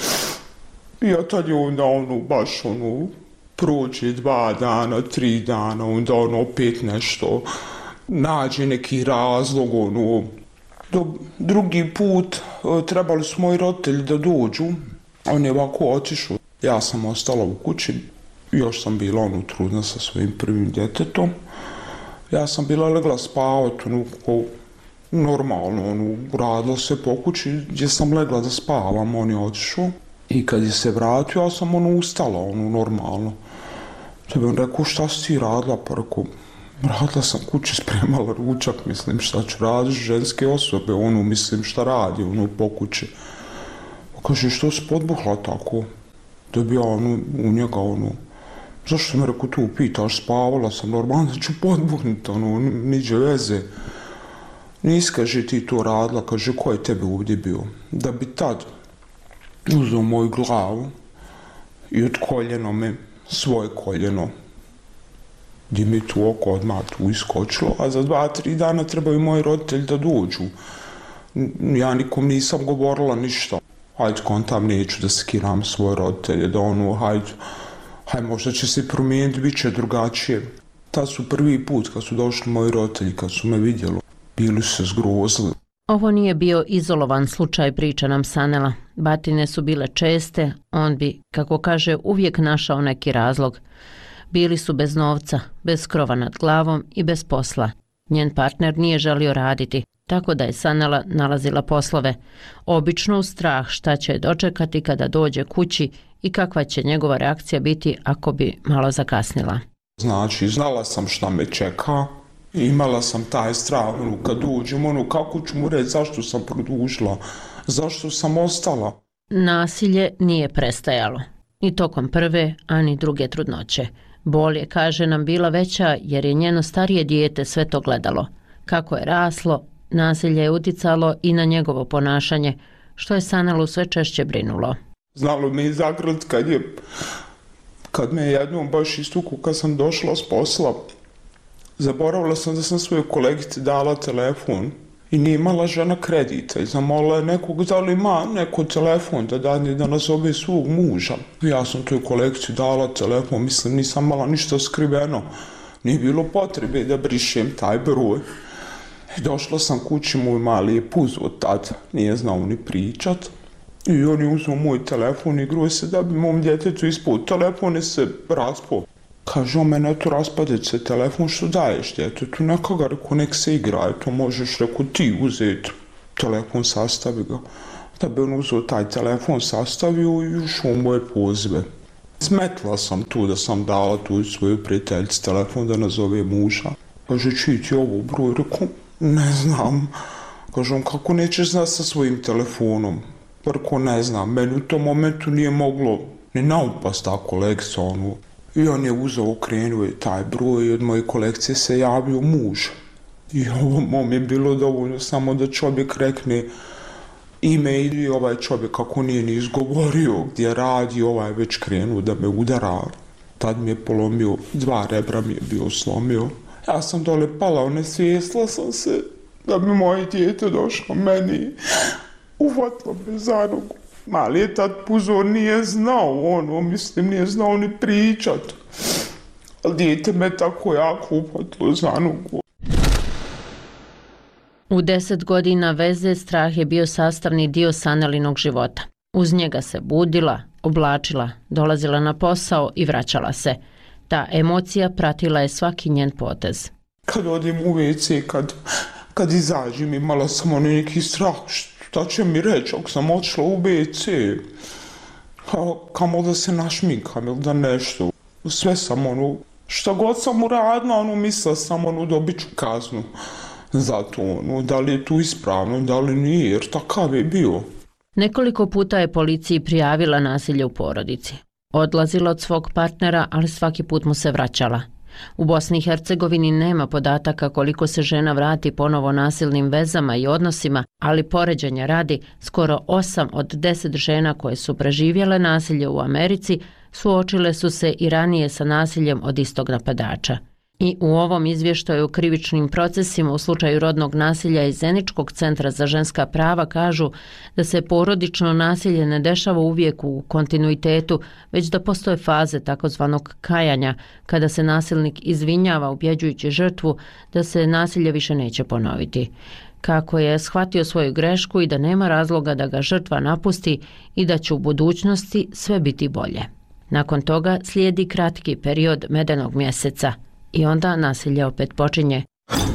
Speaker 10: I ja tad je onda ono, baš ono, prođe dva dana, tri dana, onda ono opet nešto, nađe neki razlog, ono. Do, drugi put trebali su moji roditelji da dođu, on je ovako otišao. Ja sam ostala u kući, još sam bila ono trudna sa svojim prvim djetetom. Ja sam bila legla spavati, ono, normalno, ono, radila se po kući gdje sam legla da spavam, on je otišao. I kad je se vratio, ja sam ono ustala, ono, normalno. Da bi on rekao, šta si ti radila? Pa rekao, radila sam kući, spremala ručak, mislim, šta ću raditi, ženske osobe, ono, mislim, šta radi, ono, po kući. Pa kaže, što si podbuhla tako? Da bi ja, ono, u njega, ono, zašto me rekao tu pitaš, spavala sam, normalno da ću podbuhniti, ono, niđe veze. Nis, kaže, ti to radila, kaže, ko je tebe ovdje bio? Da bi tad uzeo moju glavu i od koljena me, svoje koljeno, gdje mi tu oko odmah tu iskočilo, a za dva, tri dana trebaju moji roditelji da dođu. Ja nikom nisam govorila ništa. Hajde, kontam, neću da skiram svoje roditelje, da ono, hajde, hajde, možda će se promijeniti, bit će drugačije. Tad su prvi put kad su došli moji roditelji, kad su me vidjeli, bili su se zgrozili.
Speaker 11: Ovo nije bio izolovan slučaj, priča nam Sanela. Batine su bile česte, on bi, kako kaže, uvijek našao neki razlog. Bili su bez novca, bez krova nad glavom i bez posla. Njen partner nije želio raditi, tako da je Sanela nalazila poslove. Obično u strah šta će dočekati kada dođe kući i kakva će njegova reakcija biti ako bi malo zakasnila.
Speaker 10: Znači, znala sam šta me čeka. Imala sam taj strah, ono, kad uđem, ono, kako ću mu reći zašto sam produžila, zašto sam ostala.
Speaker 11: Nasilje nije prestajalo, ni tokom prve, ani druge trudnoće. Bol je, kaže nam, bila veća jer je njeno starije dijete sve to gledalo. Kako je raslo, nasilje je uticalo i na njegovo ponašanje, što je Sanelu sve češće brinulo.
Speaker 10: Znalo me i zagrlit kad je, kad me jednom baš istuku kad sam došla s posla. Zaboravila sam da sam svojoj kolegici dala telefon i nije imala žena kredita i zamolila je nekog da li ima neko telefon da dadne da nazove svog muža. Ja sam toj kolegici dala telefon, mislim nisam imala ništa skriveno, nije bilo potrebe da brišem taj broj. I došla sam kući, moj mali je puzo tad, nije znao ni pričat. I on je uzao moj telefon i igruo se da bi mom djetetu ispod telefone se raspao. Kaže, o mene tu raspadeć se telefon, što daješ djetetu? Neka ga, reko, nek se igraju, to možeš, reko, ti uzeti telefon, sastavi ga. Da bi on uzeo taj telefon, sastavio i ušao u moje pozive. Smetla sam tu da sam dala tu svoju prijateljicu telefon da nazove muža. Kaže, čiji ti ovo broj? Reko, ne znam. Kaže, on, kako nećeš znati sa svojim telefonom? Reko, ne znam, meni u tom momentu nije moglo ni naupast ta kolekcija, ono. I on je uzeo, okrenuo je taj broj i od moje kolekcije se javio muž. I ovo mom je bilo dovoljno samo da čovjek rekne ime ili ovaj čovjek kako nije ni izgovorio gdje radi, ovaj već krenuo da me udara. Tad mi je polomio, dva rebra mi je bio slomio. Ja sam dole pala, nesvjesla sam se da bi moje dijete došlo meni. Uvatilo me za nogu. Mali je tad puzo, nije znao ono, mislim, nije znao ni pričat. Ali dijete me tako jako upatilo za nogu.
Speaker 11: U deset godina veze strah je bio sastavni dio Sanelinog života. Uz njega se budila, oblačila, dolazila na posao i vraćala se. Ta emocija pratila je svaki njen potez.
Speaker 10: Kad odim u ve ce, kad, kad izađem, imala sam ono neki strah. Šta će mi reći ako sam otišla u ve ce? Kamo da se našminkam ili da nešto. Sve sam ono, šta god sam uradila, ono, mislila sam ono, dobit ću kaznu. Zato ono, da li je tu ispravno, da li nije, jer takav je bio.
Speaker 11: Nekoliko puta je policiji prijavila nasilje u porodici. Odlazila od svog partnera, ali svaki put mu se vraćala. U Bosni i Hercegovini nema podataka koliko se žena vrati ponovo nasilnim vezama i odnosima, ali poređenja radi, skoro osam od deset žena koje su preživjele nasilje u Americi suočile su se i ranije sa nasiljem od istog napadača. I u ovom izvještaju o krivičnim procesima u slučaju rodnog nasilja iz Zeničkog centra za ženska prava kažu da se porodično nasilje ne dešava uvijek u kontinuitetu, već da postoje faze takozvanog kajanja, kada se nasilnik izvinjava ubjeđujući žrtvu da se nasilje više neće ponoviti. Kako je shvatio svoju grešku i da nema razloga da ga žrtva napusti i da će u budućnosti sve biti bolje. Nakon toga slijedi kratki period medenog mjeseca. I onda nasilje opet počinje.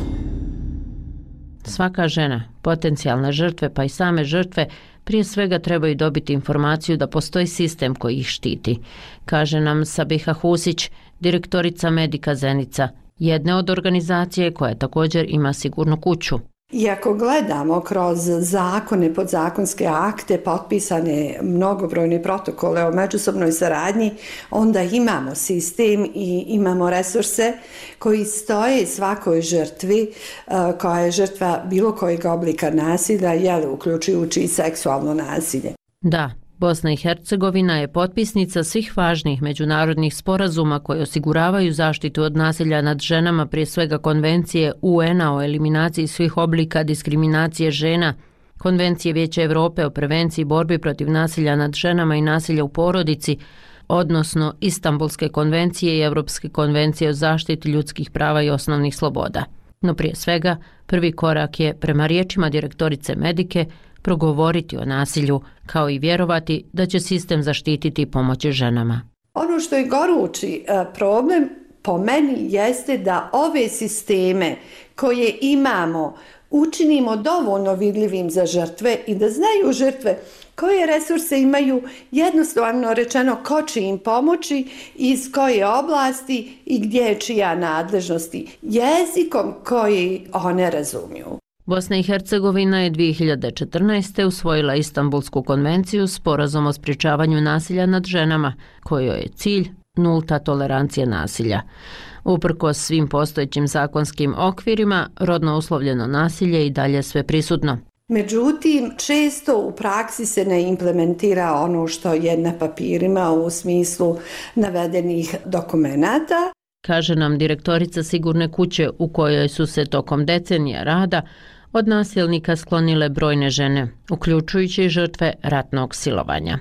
Speaker 11: Svaka žena, potencijalne žrtve pa i same žrtve, prije svega trebaju dobiti informaciju da postoji sistem koji ih štiti, kaže nam Sabiha Husić, direktorica Medika Zenica, jedne od organizacije koja također ima sigurnu kuću.
Speaker 2: I ako gledamo kroz zakone, podzakonske akte, potpisane mnogobrojne protokole o međusobnoj saradnji, onda imamo sistem i imamo resurse koji stoje svakoj žrtvi koja je žrtva bilo kojeg oblika nasilja, jeli, uključujući i seksualno nasilje.
Speaker 11: Da, Bosna i Hercegovina je potpisnica svih važnih međunarodnih sporazuma koji osiguravaju zaštitu od nasilja nad ženama, prije svega Konvencije U N-a o eliminaciji svih oblika diskriminacije žena, Konvencije Vijeća Evrope o prevenciji i borbi protiv nasilja nad ženama i nasilja u porodici, odnosno Istanbulske konvencije i Europske konvencije o zaštiti ljudskih prava i osnovnih sloboda. No prije svega, prvi korak je, prema riječima direktorice Medike, progovoriti o nasilju, kao i vjerovati da će sistem zaštititi i pomoći ženama.
Speaker 2: Ono što je gorući problem po meni jeste da ove sisteme koje imamo učinimo dovoljno vidljivim za žrtve i da znaju žrtve koje resurse imaju, jednostavno rečeno ko će im pomoći, iz koje oblasti i gdje je čija nadležnosti, jezikom koji one razumiju.
Speaker 11: Bosna i Hercegovina je dvije hiljade četrnaeste. usvojila Istanbulsku konvenciju, sporazum o sprječavanju nasilja nad ženama, kojoj je cilj nulta tolerancija nasilja. Uprkos svim postojećim zakonskim okvirima, rodno uslovljeno nasilje i dalje sve prisutno.
Speaker 2: Međutim, često u praksi se ne implementira ono što je na papirima u smislu navedenih dokumenata.
Speaker 11: Kaže nam direktorica sigurne kuće u kojoj su se tokom decenija rada od nasilnika sklonile brojne žene, uključujući i žrtve ratnog silovanja.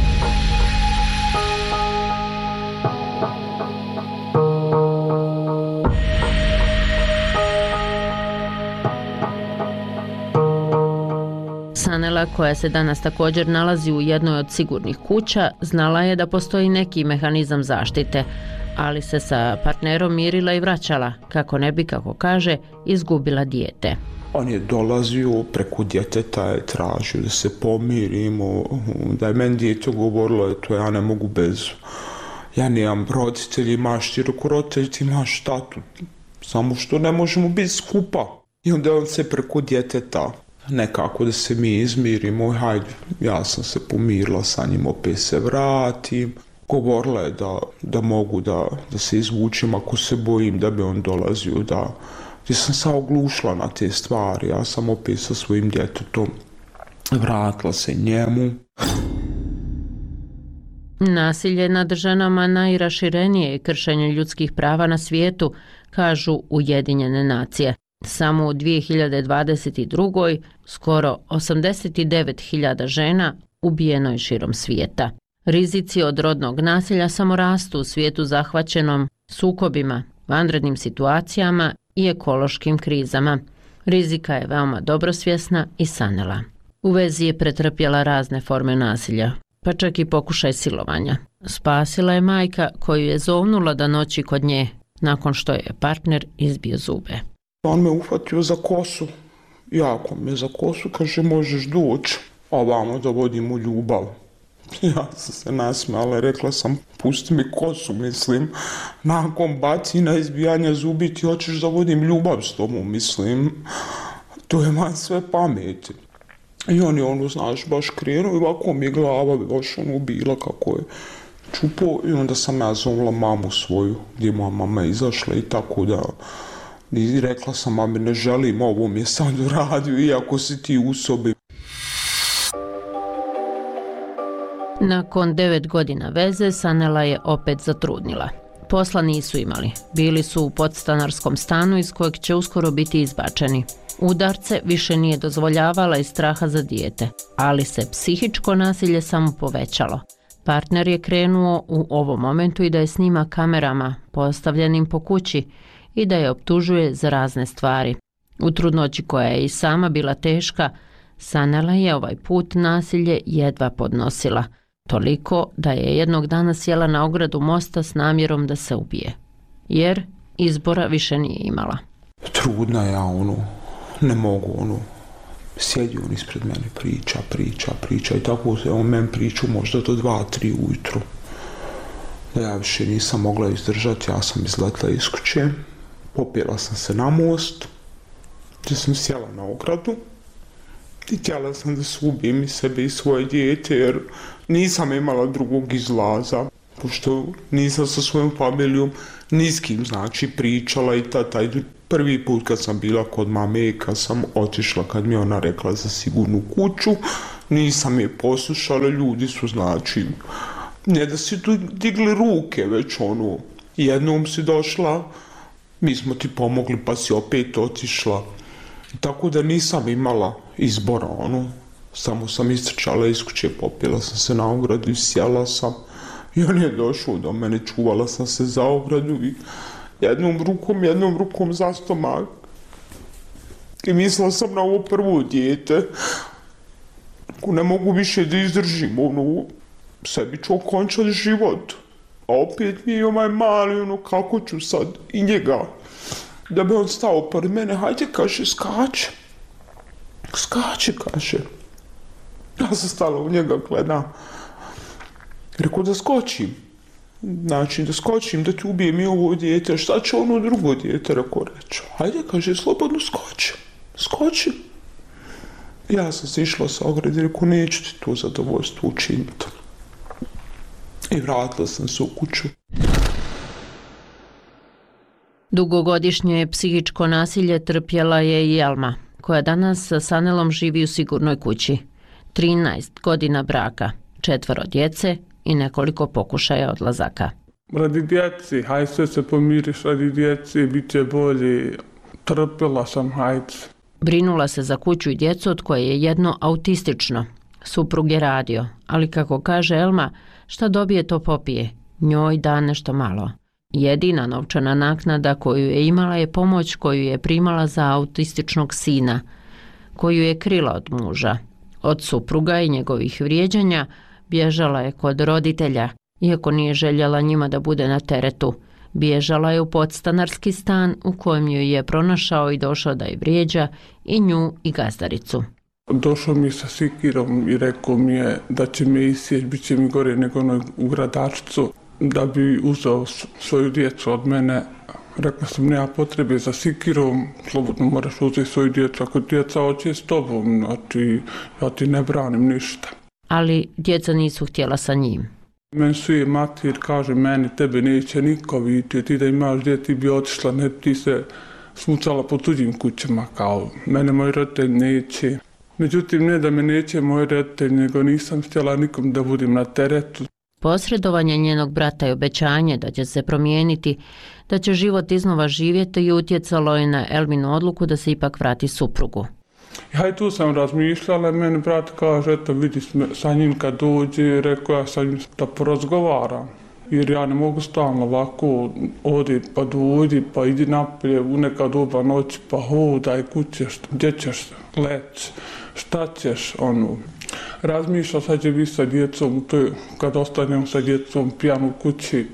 Speaker 11: Sanela, koja se danas također nalazi u jednoj od sigurnih kuća, znala je da postoji neki mehanizam zaštite, ali se sa partnerom mirila i vraćala, kako ne bi, kako kaže, izgubila dijete.
Speaker 10: On je dolazio preko djeteta, je tražio da se pomirimo, da je meni dijete govorilo, eto, ja ne mogu bez, ja nemam roditelji, imaš ti reko roditelji, ti imaš tatu, samo što ne možemo biti skupa. I onda on se preko djeteta, nekako da se mi izmirimo, hajde, ja sam se pomirila sa njim, opet se vratim. Govorila je da, da mogu da, da se izvučim ako se bojim da bi on dolazio, da gdje sam se oglušila na te stvari, ja sam opet sa svojim djetetom vratila se njemu.
Speaker 11: Nasilje nad ženama najraširenije je kršenje ljudskih prava na svijetu, kažu Ujedinjene nacije. Samo u dvije hiljade dvadeset druge. skoro osamdeset devet hiljada žena ubijeno je širom svijeta. Rizici od rodnog nasilja samo rastu u svijetu zahvaćenom sukobima, vanrednim situacijama i ekološkim krizama. Rizika je veoma dobro svjesna i Sanela. U vezi je pretrpjela razne forme nasilja, pa čak i pokušaj silovanja. Spasila je majka koju je zovnula da noći kod nje, nakon što je partner izbio zube.
Speaker 10: On me uhvatio za kosu, jako me za kosu, kaže možeš doći, a vamo da vodimo ljubav. Ja sam se nasmijala, rekla sam pusti mi kosu, mislim, nakon bacina izbijanja zubi ti hoćeš da vodim ljubav s tobom, mislim, to je van sve pameti. I on je ono, znaš, baš krenuo i ovako mi je glava baš ono bila kako je čupo i onda sam ja zovla mamu svoju, gdje moja mama izašla i tako da i rekla sam mami ne želim ovo mi je sad uradio iako si ti u sobi.
Speaker 11: Nakon devet godina veze Sanela je opet zatrudnila. Posla nisu imali. Bili su u podstanarskom stanu iz kojeg će uskoro biti izbačeni. Udarce više nije dozvoljavala iz straha za dijete, ali se psihičko nasilje samo povećalo. Partner je krenuo u ovom momentu i da je snima kamerama postavljenim po kući i da je optužuje za razne stvari. U trudnoći koja je i sama bila teška, Sanela je ovaj put nasilje jedva podnosila. Toliko da je jednog dana sjela na ogradu mosta s namjerom da se ubije. Jer izbora više nije imala.
Speaker 10: Trudna ja ono, ne mogu ono, sjedi on ispred mene, priča, priča, priča i tako se on meni priču možda do dva, tri ujutru. Da ja više nisam mogla izdržati, ja sam izletla iz kuće, popjela sam se na most, gdje sam sjela na ogradu i htjela sam da se ubijem i sebe i svoje dijete jer nisam imala drugog izlaza, pošto nisam sa svojom familijom ni s kim znači pričala i ta, taj prvi put kad sam bila kod mame, kad sam otišla, kad mi ona rekla za sigurnu kuću, nisam je poslušala, ljudi su znači, ne da si tu digli ruke, već ono, jednom si došla, mi smo ti pomogli pa si opet otišla. Tako da nisam imala izbora, ono, samo sam istrčala iz kuće, popila sam se na ogradu i sjela sam i on je došao do mene, čuvala sam se za ogradu i jednom rukom, jednom rukom za stomak. I mislila sam na ovo prvo dijete, ako ne mogu više da izdržim, ono, sebi ću okončati život. A opet mi je ovaj mali, ono, kako ću sad i njega. Da bi on stao pored mene, hajde, kaže, skače. Skače, kaže. Ja sam stala u njega, gledam. Rekao da skočim. Znači, da skočim, da ti ubijem i ovo dijete. Šta će ono drugo dijete, rekao reći. Hajde, kaže, slobodno skoči. Skoči. Ja sam se išla sa ograde, rekao, neću ti to zadovoljstvo učiniti. I vratila sam se u kuću.
Speaker 11: Dugogodišnje psihičko nasilje trpjela je i Elma, koja danas sa Sanelom živi u sigurnoj kući. trinaest godina braka, četvoro djece i nekoliko pokušaja odlazaka.
Speaker 10: Radi djeci, hajde sve se pomiriš, radi djeci, bit će bolje, trpjela sam, hajde.
Speaker 11: Brinula se za kuću i djecu od koje je jedno autistično. Suprug je radio, ali kako kaže Elma, šta dobije to popije, njoj da nešto malo. Jedina novčana naknada koju je imala je pomoć koju je primala za autističnog sina, koju je krila od muža. Od supruga i njegovih vrijeđanja bježala je kod roditelja, iako nije željela njima da bude na teretu. Bježala je u podstanarski stan u kojem ju je pronašao i došao da je vrijeđa i nju i gazdaricu.
Speaker 10: Došao mi sa sikirom i rekao mi je da će me isjeć, bit će mi gore nego ono u gradačcu. Da bi uzeo svoju djecu od mene, rekla sam nema potrebe za sikirom, slobodno moraš uzeti svoju djecu, ako djeca hoće s tobom, znači ja ti ne branim ništa.
Speaker 11: Ali djeca nisu htjela sa njim.
Speaker 10: Meni su je mater, kaže meni, tebe neće niko vidjeti, ti da imaš djeti ti bi otišla, ne ti se smucala po tuđim kućama, kao mene moj roditelj neće. Međutim, ne da me neće moj roditelj, nego nisam htjela nikom da budem na teretu.
Speaker 11: Posredovanje njenog brata i obećanje da će se promijeniti, da će život iznova živjeti i utjecalo je na Elminu odluku da se ipak vrati suprugu.
Speaker 10: Ja i tu sam razmišljala, meni brat kaže, eto vidi sa njim kad dođe, rekao ja sa njim da porazgovaram. Jer ja ne mogu stalno ovako odi pa dođi, pa idi napolje u neka doba noći, pa hodaj, kućeš, gdje ćeš leći, šta ćeš, ono. Razmišljao sad će biti sa djecom, to je, kad ostanem sa djecom pijan u kući,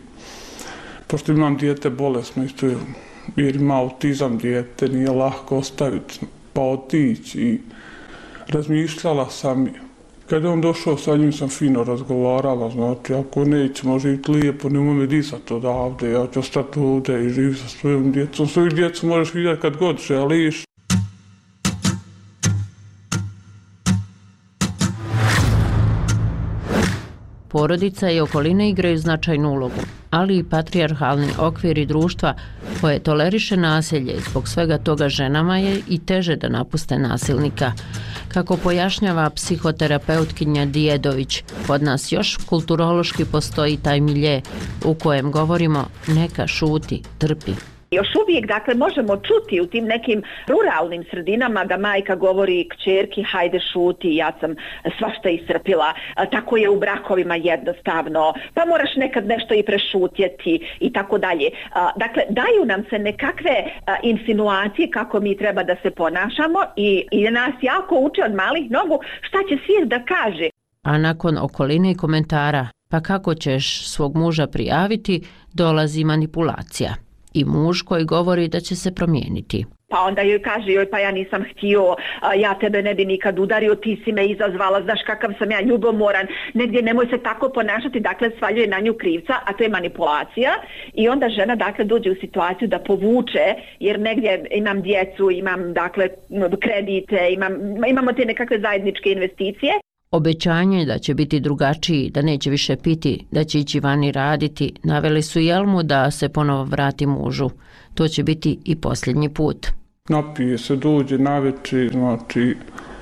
Speaker 10: pošto imam dijete bolesno isto, jer ima autizam dijete, nije lahko ostaviti, pa otići i razmišljala sam. Kad je on došao, sa njim sam fino razgovarala, znači ako nećemo živjeti lijepo, nemoj me disati odavde, ja ću ostati ovdje i živjeti sa svojom djecom. Svoju djecu možeš vidjeti kad god želiš.
Speaker 11: Porodica i okoline igraju značajnu ulogu, ali i patrijarhalni okviri društva koje toleriše nasilje i zbog svega toga ženama je i teže da napuste nasilnika. Kako pojašnjava psihoterapeutkinja Dijedović, kod nas još kulturološki postoji taj milje u kojem govorimo neka šuti, trpi.
Speaker 3: Još uvijek, dakle, možemo čuti u tim nekim ruralnim sredinama da majka govori kćerki hajde šuti, ja sam svašta iscrpila, tako je u brakovima jednostavno, pa moraš nekad nešto i prešutjeti i tako dalje. Dakle, daju nam se nekakve insinuacije kako mi treba da se ponašamo i, i nas jako uče od malih nogu šta će svijet da kaže.
Speaker 11: A nakon okoline i komentara, pa kako ćeš svog muža prijaviti, dolazi manipulacija. I muž koji govori da će se promijeniti.
Speaker 3: Pa onda joj kaže, joj pa ja nisam htio, ja tebe ne bi nikad udario, ti si me izazvala, znaš kakav sam ja ljubomoran, negdje nemoj se tako ponašati, dakle svaljuje na nju krivca, a to je manipulacija i onda žena dakle dođe u situaciju da povuče, jer negdje imam djecu, imam dakle kredite, imam, imamo te nekakve zajedničke investicije.
Speaker 11: Obećanje da će biti drugačiji, da neće više piti, da će ići vani raditi, naveli su Jelmu da se ponovo vrati mužu. To će biti i posljednji put.
Speaker 10: Napije se, dođe navečer, znači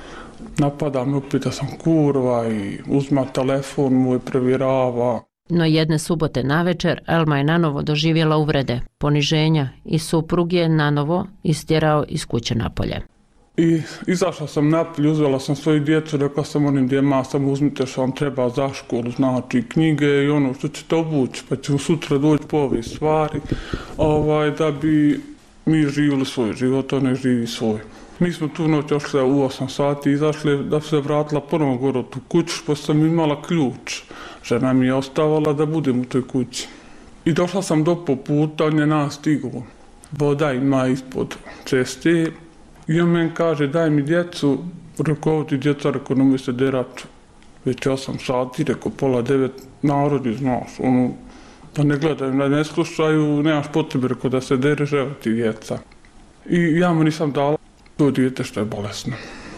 Speaker 10: napada me opet da sam kurva i uzma telefon moj, provjerava.
Speaker 11: No jedne subote navečer Elma je nanovo doživjela uvrede, poniženja i suprug je nanovo istjerao iz kuće napolje.
Speaker 10: I izašla sam napolje, uzela sam svoju djecu, rekla sam onim djema, samo uzmite što vam treba za školu, znači knjige i ono što ćete obući, pa ćemo sutra doći po ove stvari, ovaj, da bi mi živjeli svoj život, on ne živi svoj. Mi smo tu noć ošli u osam sati, izašli da se vratila ponovo gore u tu kuću, pa sam imala ključ. Žena mi je ostavala da budem u toj kući. I došla sam do po puta, on je nas stigao. Voda ima ispod ceste. I on meni kaže, daj mi djecu, rekao ti djeca, rekao, nemoj se derat, već osam sati, rekao, pola devet, narodi, znaš, ono, da ne gledaju, da ne slušaju, nemaš potrebe, rekao, da se dereš, evo ti djeca. I ja mu nisam dala to dijete što je bolesno.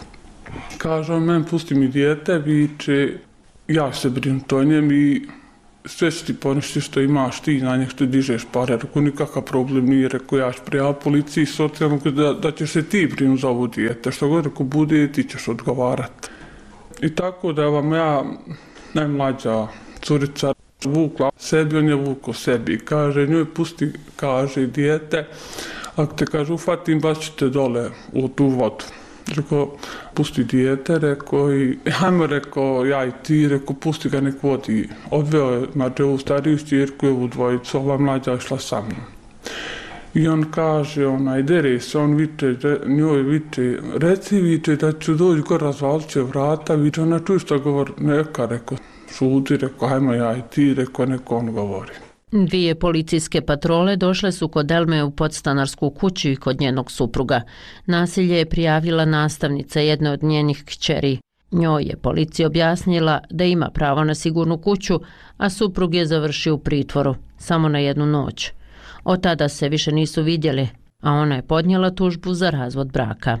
Speaker 10: Kaže on meni, pusti mi dijete, viče, ja se brinuti o njem i sve će ti poništi što imaš ti na njeg što dižeš pare. Rekao, nikakav problem nije, rekao, ja ću prijaviti policiji socijalno da, da ćeš se ti brinuti za ovo dijete. Što god rekao, bude, ti ćeš odgovarati. I tako da vam ja, najmlađa curica, vukla sebi, on je vukao sebi. Kaže, njoj pusti, kaže, dijete, ako te, kaže, ufatim, baš ću te dole u tu vodu. Rekao, pusti dijete, rekao, i hajmo, rekao, ja i ti, rekao, pusti ga nek vodi. Odveo je, znači, ovu stariju šćerku je u dvojicu, ova mlađa išla sa mnom. I on kaže, onaj, dere se, on viče, njoj viče, reci viče da ću doći gore, razvalit će vrata, viče, ona čuj što govori, neka, rekao, šuti, rekao, hajmo ja i ti, rekao, neko on govori.
Speaker 11: Dvije policijske patrole došle su kod Elme u podstanarsku kuću i kod njenog supruga. Nasilje je prijavila nastavnica jedne od njenih kćeri. Njoj je policija objasnila da ima pravo na sigurnu kuću, a suprug je završio u pritvoru, samo na jednu noć. Od tada se više nisu vidjeli, a ona je podnijela tužbu za razvod braka.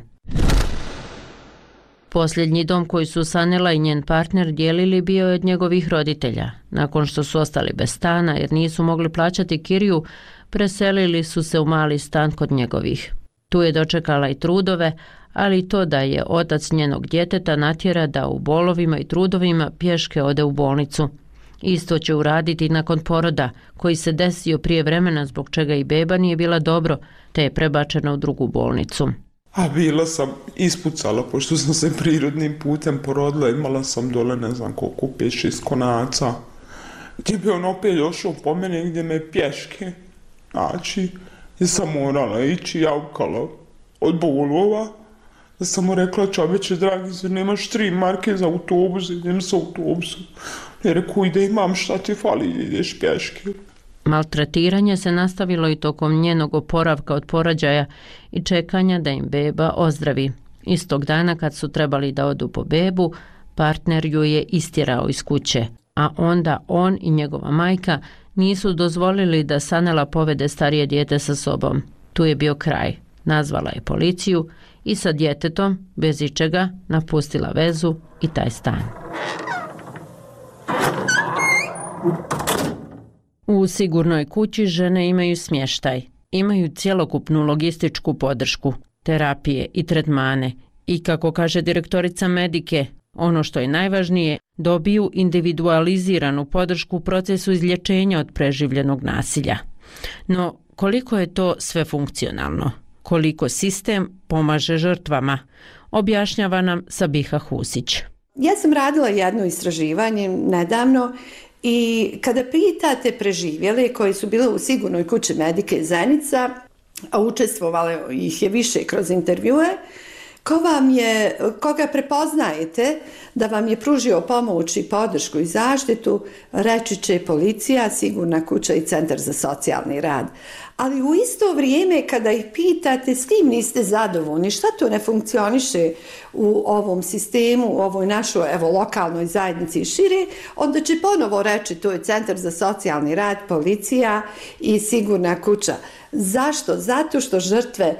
Speaker 11: Posljednji dom koji su Sanela i njen partner dijelili bio je od njegovih roditelja. Nakon što su ostali bez stana jer nisu mogli plaćati kiriju, preselili su se u mali stan kod njegovih. Tu je dočekala i trudove, ali i to da je otac njenog djeteta natjera da u bolovima i trudovima pješke ode u bolnicu. Isto će uraditi nakon poroda, koji se desio prije vremena zbog čega i beba nije bila dobro, te je prebačena u drugu bolnicu.
Speaker 10: A bila sam ispucala, pošto sam se prirodnim putem porodila, imala sam dole ne znam koliko, pet šest konaca. Gdje bi on opet došao po mene gdje me pješke. Znači, ja sam morala ići javkala od bolova. Da sam mu rekla, čoveče, dragi, zar nemaš tri marke za autobus, idem sa autobusom. Ja rekao, ide imam, šta ti fali, ideš pješke.
Speaker 11: Maltretiranje se nastavilo i tokom njenog oporavka od porođaja i čekanja da im beba ozdravi. Istog dana kad su trebali da odu po bebu, partner ju je istjerao iz kuće, a onda on i njegova majka nisu dozvolili da Sanela povede starije dijete sa sobom. Tu je bio kraj. Nazvala je policiju i sa djetetom, bez ičega, napustila vezu i taj stan. U sigurnoj kući žene imaju smještaj, imaju cjelokupnu logističku podršku, terapije i tretmane i, kako kaže direktorica Medike, ono što je najvažnije, dobiju individualiziranu podršku u procesu izlječenja od preživljenog nasilja. No, koliko je to sve funkcionalno? Koliko sistem pomaže žrtvama? Objašnjava nam Sabiha Husić.
Speaker 2: Ja sam radila jedno istraživanje nedavno i kada pitate preživjele koji su bile u sigurnoj kući Medike Zenica, a učestvovale ih je više kroz intervjue, ko vam je, koga prepoznajete da vam je pružio pomoć i podršku i zaštitu, reći će policija, sigurna kuća i centar za socijalni rad. Ali u isto vrijeme kada ih pitate s kim niste zadovoljni, šta to ne funkcioniše u ovom sistemu, u ovoj našoj evo, lokalnoj zajednici i šire, onda će ponovo reći to je centar za socijalni rad, policija i sigurna kuća. Zašto? Zato što žrtve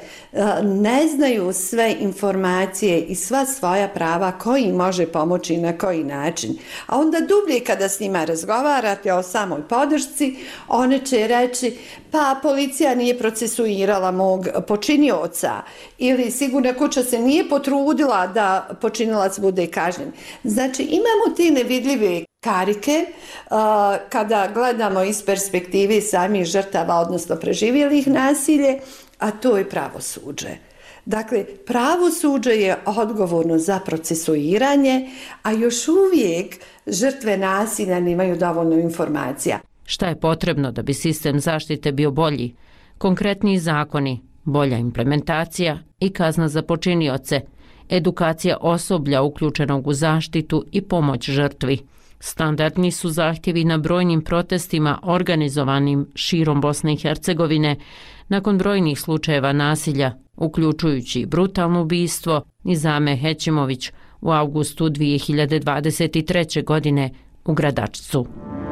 Speaker 2: ne znaju sve informacije i sva svoja prava koji im može pomoći i na koji način. A onda dublje kada s njima razgovarate o samoj podršci, one će reći pa policija nije procesuirala mog počinioca ili sigurna kuća se nije potrudila da počinilac bude kažnjen. Znači imamo te nevidljive karike uh, kada gledamo iz perspektive samih žrtava, odnosno preživjelih nasilje, a to je pravosuđe. Dakle, pravosuđe je odgovorno za procesuiranje, a još uvijek žrtve nasilja nemaju dovoljno informacija.
Speaker 11: Šta je potrebno da bi sistem zaštite bio bolji? Konkretniji zakoni, bolja implementacija i kazna za počinioce, edukacija osoblja uključenog u zaštitu i pomoć žrtvi. Standardni su zahtjevi na brojnim protestima organizovanim širom Bosne i Hercegovine nakon brojnih slučajeva nasilja, uključujući brutalno ubistvo Nizame Hećimović u avgustu dvije hiljade dvadeset treće. godine u Gradačcu.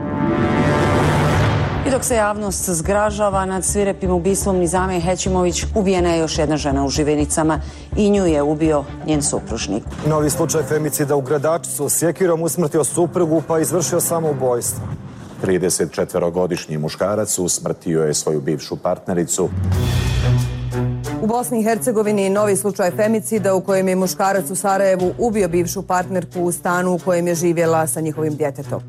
Speaker 14: I dok se javnost zgražava nad svirepim ubistvom Nizame Hećimović, ubijena je još jedna žena u Živinicama i nju je ubio njen supružnik.
Speaker 15: Novi slučaj femicida u Gradačcu, sjekirom usmrtio suprugu pa izvršio samoubojstvo.
Speaker 16: tridesetčetvorogodišnji muškarac usmrtio je svoju bivšu partnericu.
Speaker 18: U Bosni i Hercegovini novi slučaj femicida u kojem je muškarac u Sarajevu ubio bivšu partnerku u stanu u kojem je živjela sa njihovim djetetom.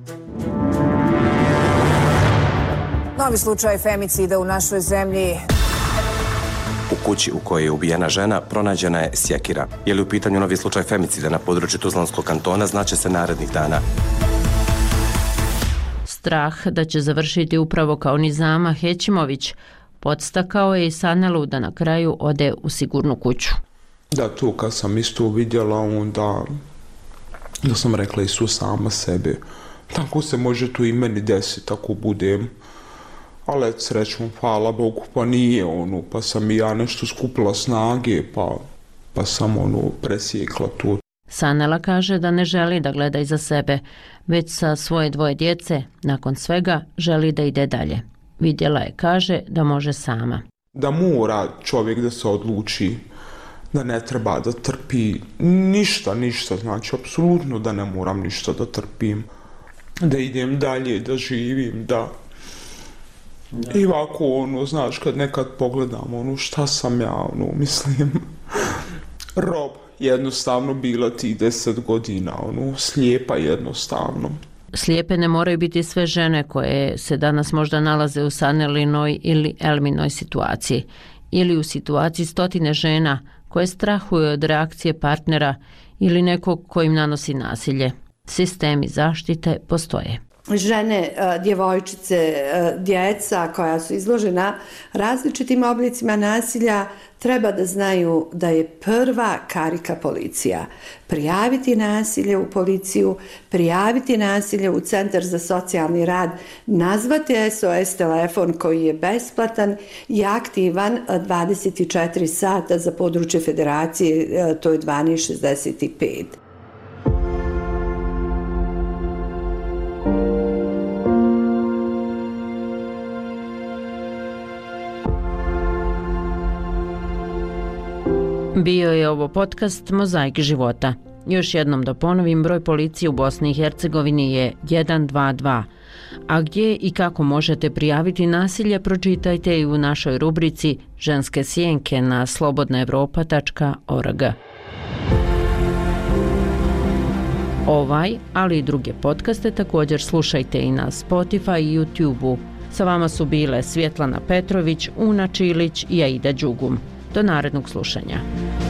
Speaker 18: Novi slučaj femicida u našoj zemlji.
Speaker 25: U kući u kojoj je ubijena žena pronađena je sjekira. Je li u pitanju novi slučaj femicida na području Tuzlanskog kantona, znaće se narednih dana.
Speaker 11: Strah da će završiti upravo kao Nizama Hećimović podstakao je i Sanelu da na kraju ode u sigurnu kuću.
Speaker 10: Da, tu kad sam isto vidjela, onda da sam rekla Isu sama sebi. Tako se može tu i meni desiti ako budem. Ali srećom, hvala Bogu, pa nije ono, pa sam i ja nešto skupila snage, pa, pa sam ono presjekla tu.
Speaker 11: Sanela kaže da ne želi da gleda iza sebe, već sa svoje dvoje djece, nakon svega, želi da ide dalje. Vidjela je, kaže, da može sama.
Speaker 10: Da mora čovjek da se odluči, da ne treba da trpi ništa, ništa, znači, apsolutno da ne moram ništa da trpim. Da idem dalje, da živim, da... Da. I ovako, ono, znaš, kad nekad pogledam, ono, šta sam ja, ono, mislim, rob, jednostavno bila tih deset godina, ono, slijepa jednostavno.
Speaker 11: Slijepe ne moraju biti sve žene koje se danas možda nalaze u Sanelinoj ili Elminoj situaciji, ili u situaciji stotine žena koje strahuju od reakcije partnera ili nekog ko im nanosi nasilje. Sistemi zaštite postoje.
Speaker 2: Žene, djevojčice, djeca koja su izložena različitim oblicima nasilja treba da znaju da je prva karika policija. Prijaviti nasilje u policiju, prijaviti nasilje u Centar za socijalni rad, nazvati S O S telefon koji je besplatan i aktivan dvadeset četiri sata za područje federacije, to je dvanaest šezdeset pet.
Speaker 11: Bio je ovo podcast Mozaik života. Još jednom da ponovim, broj policije u Bosni i Hercegovini je jedan dva dva. A gdje i kako možete prijaviti nasilje, pročitajte i u našoj rubrici Ženske sjenke na slobodna evropa tačka org. Ovaj, ali i druge podcaste također slušajte i na Spotify i YouTube-u. Sa vama su bile Svjetlana Petrović, Una Čilić i Aida Đugum. Do narednog slušanja.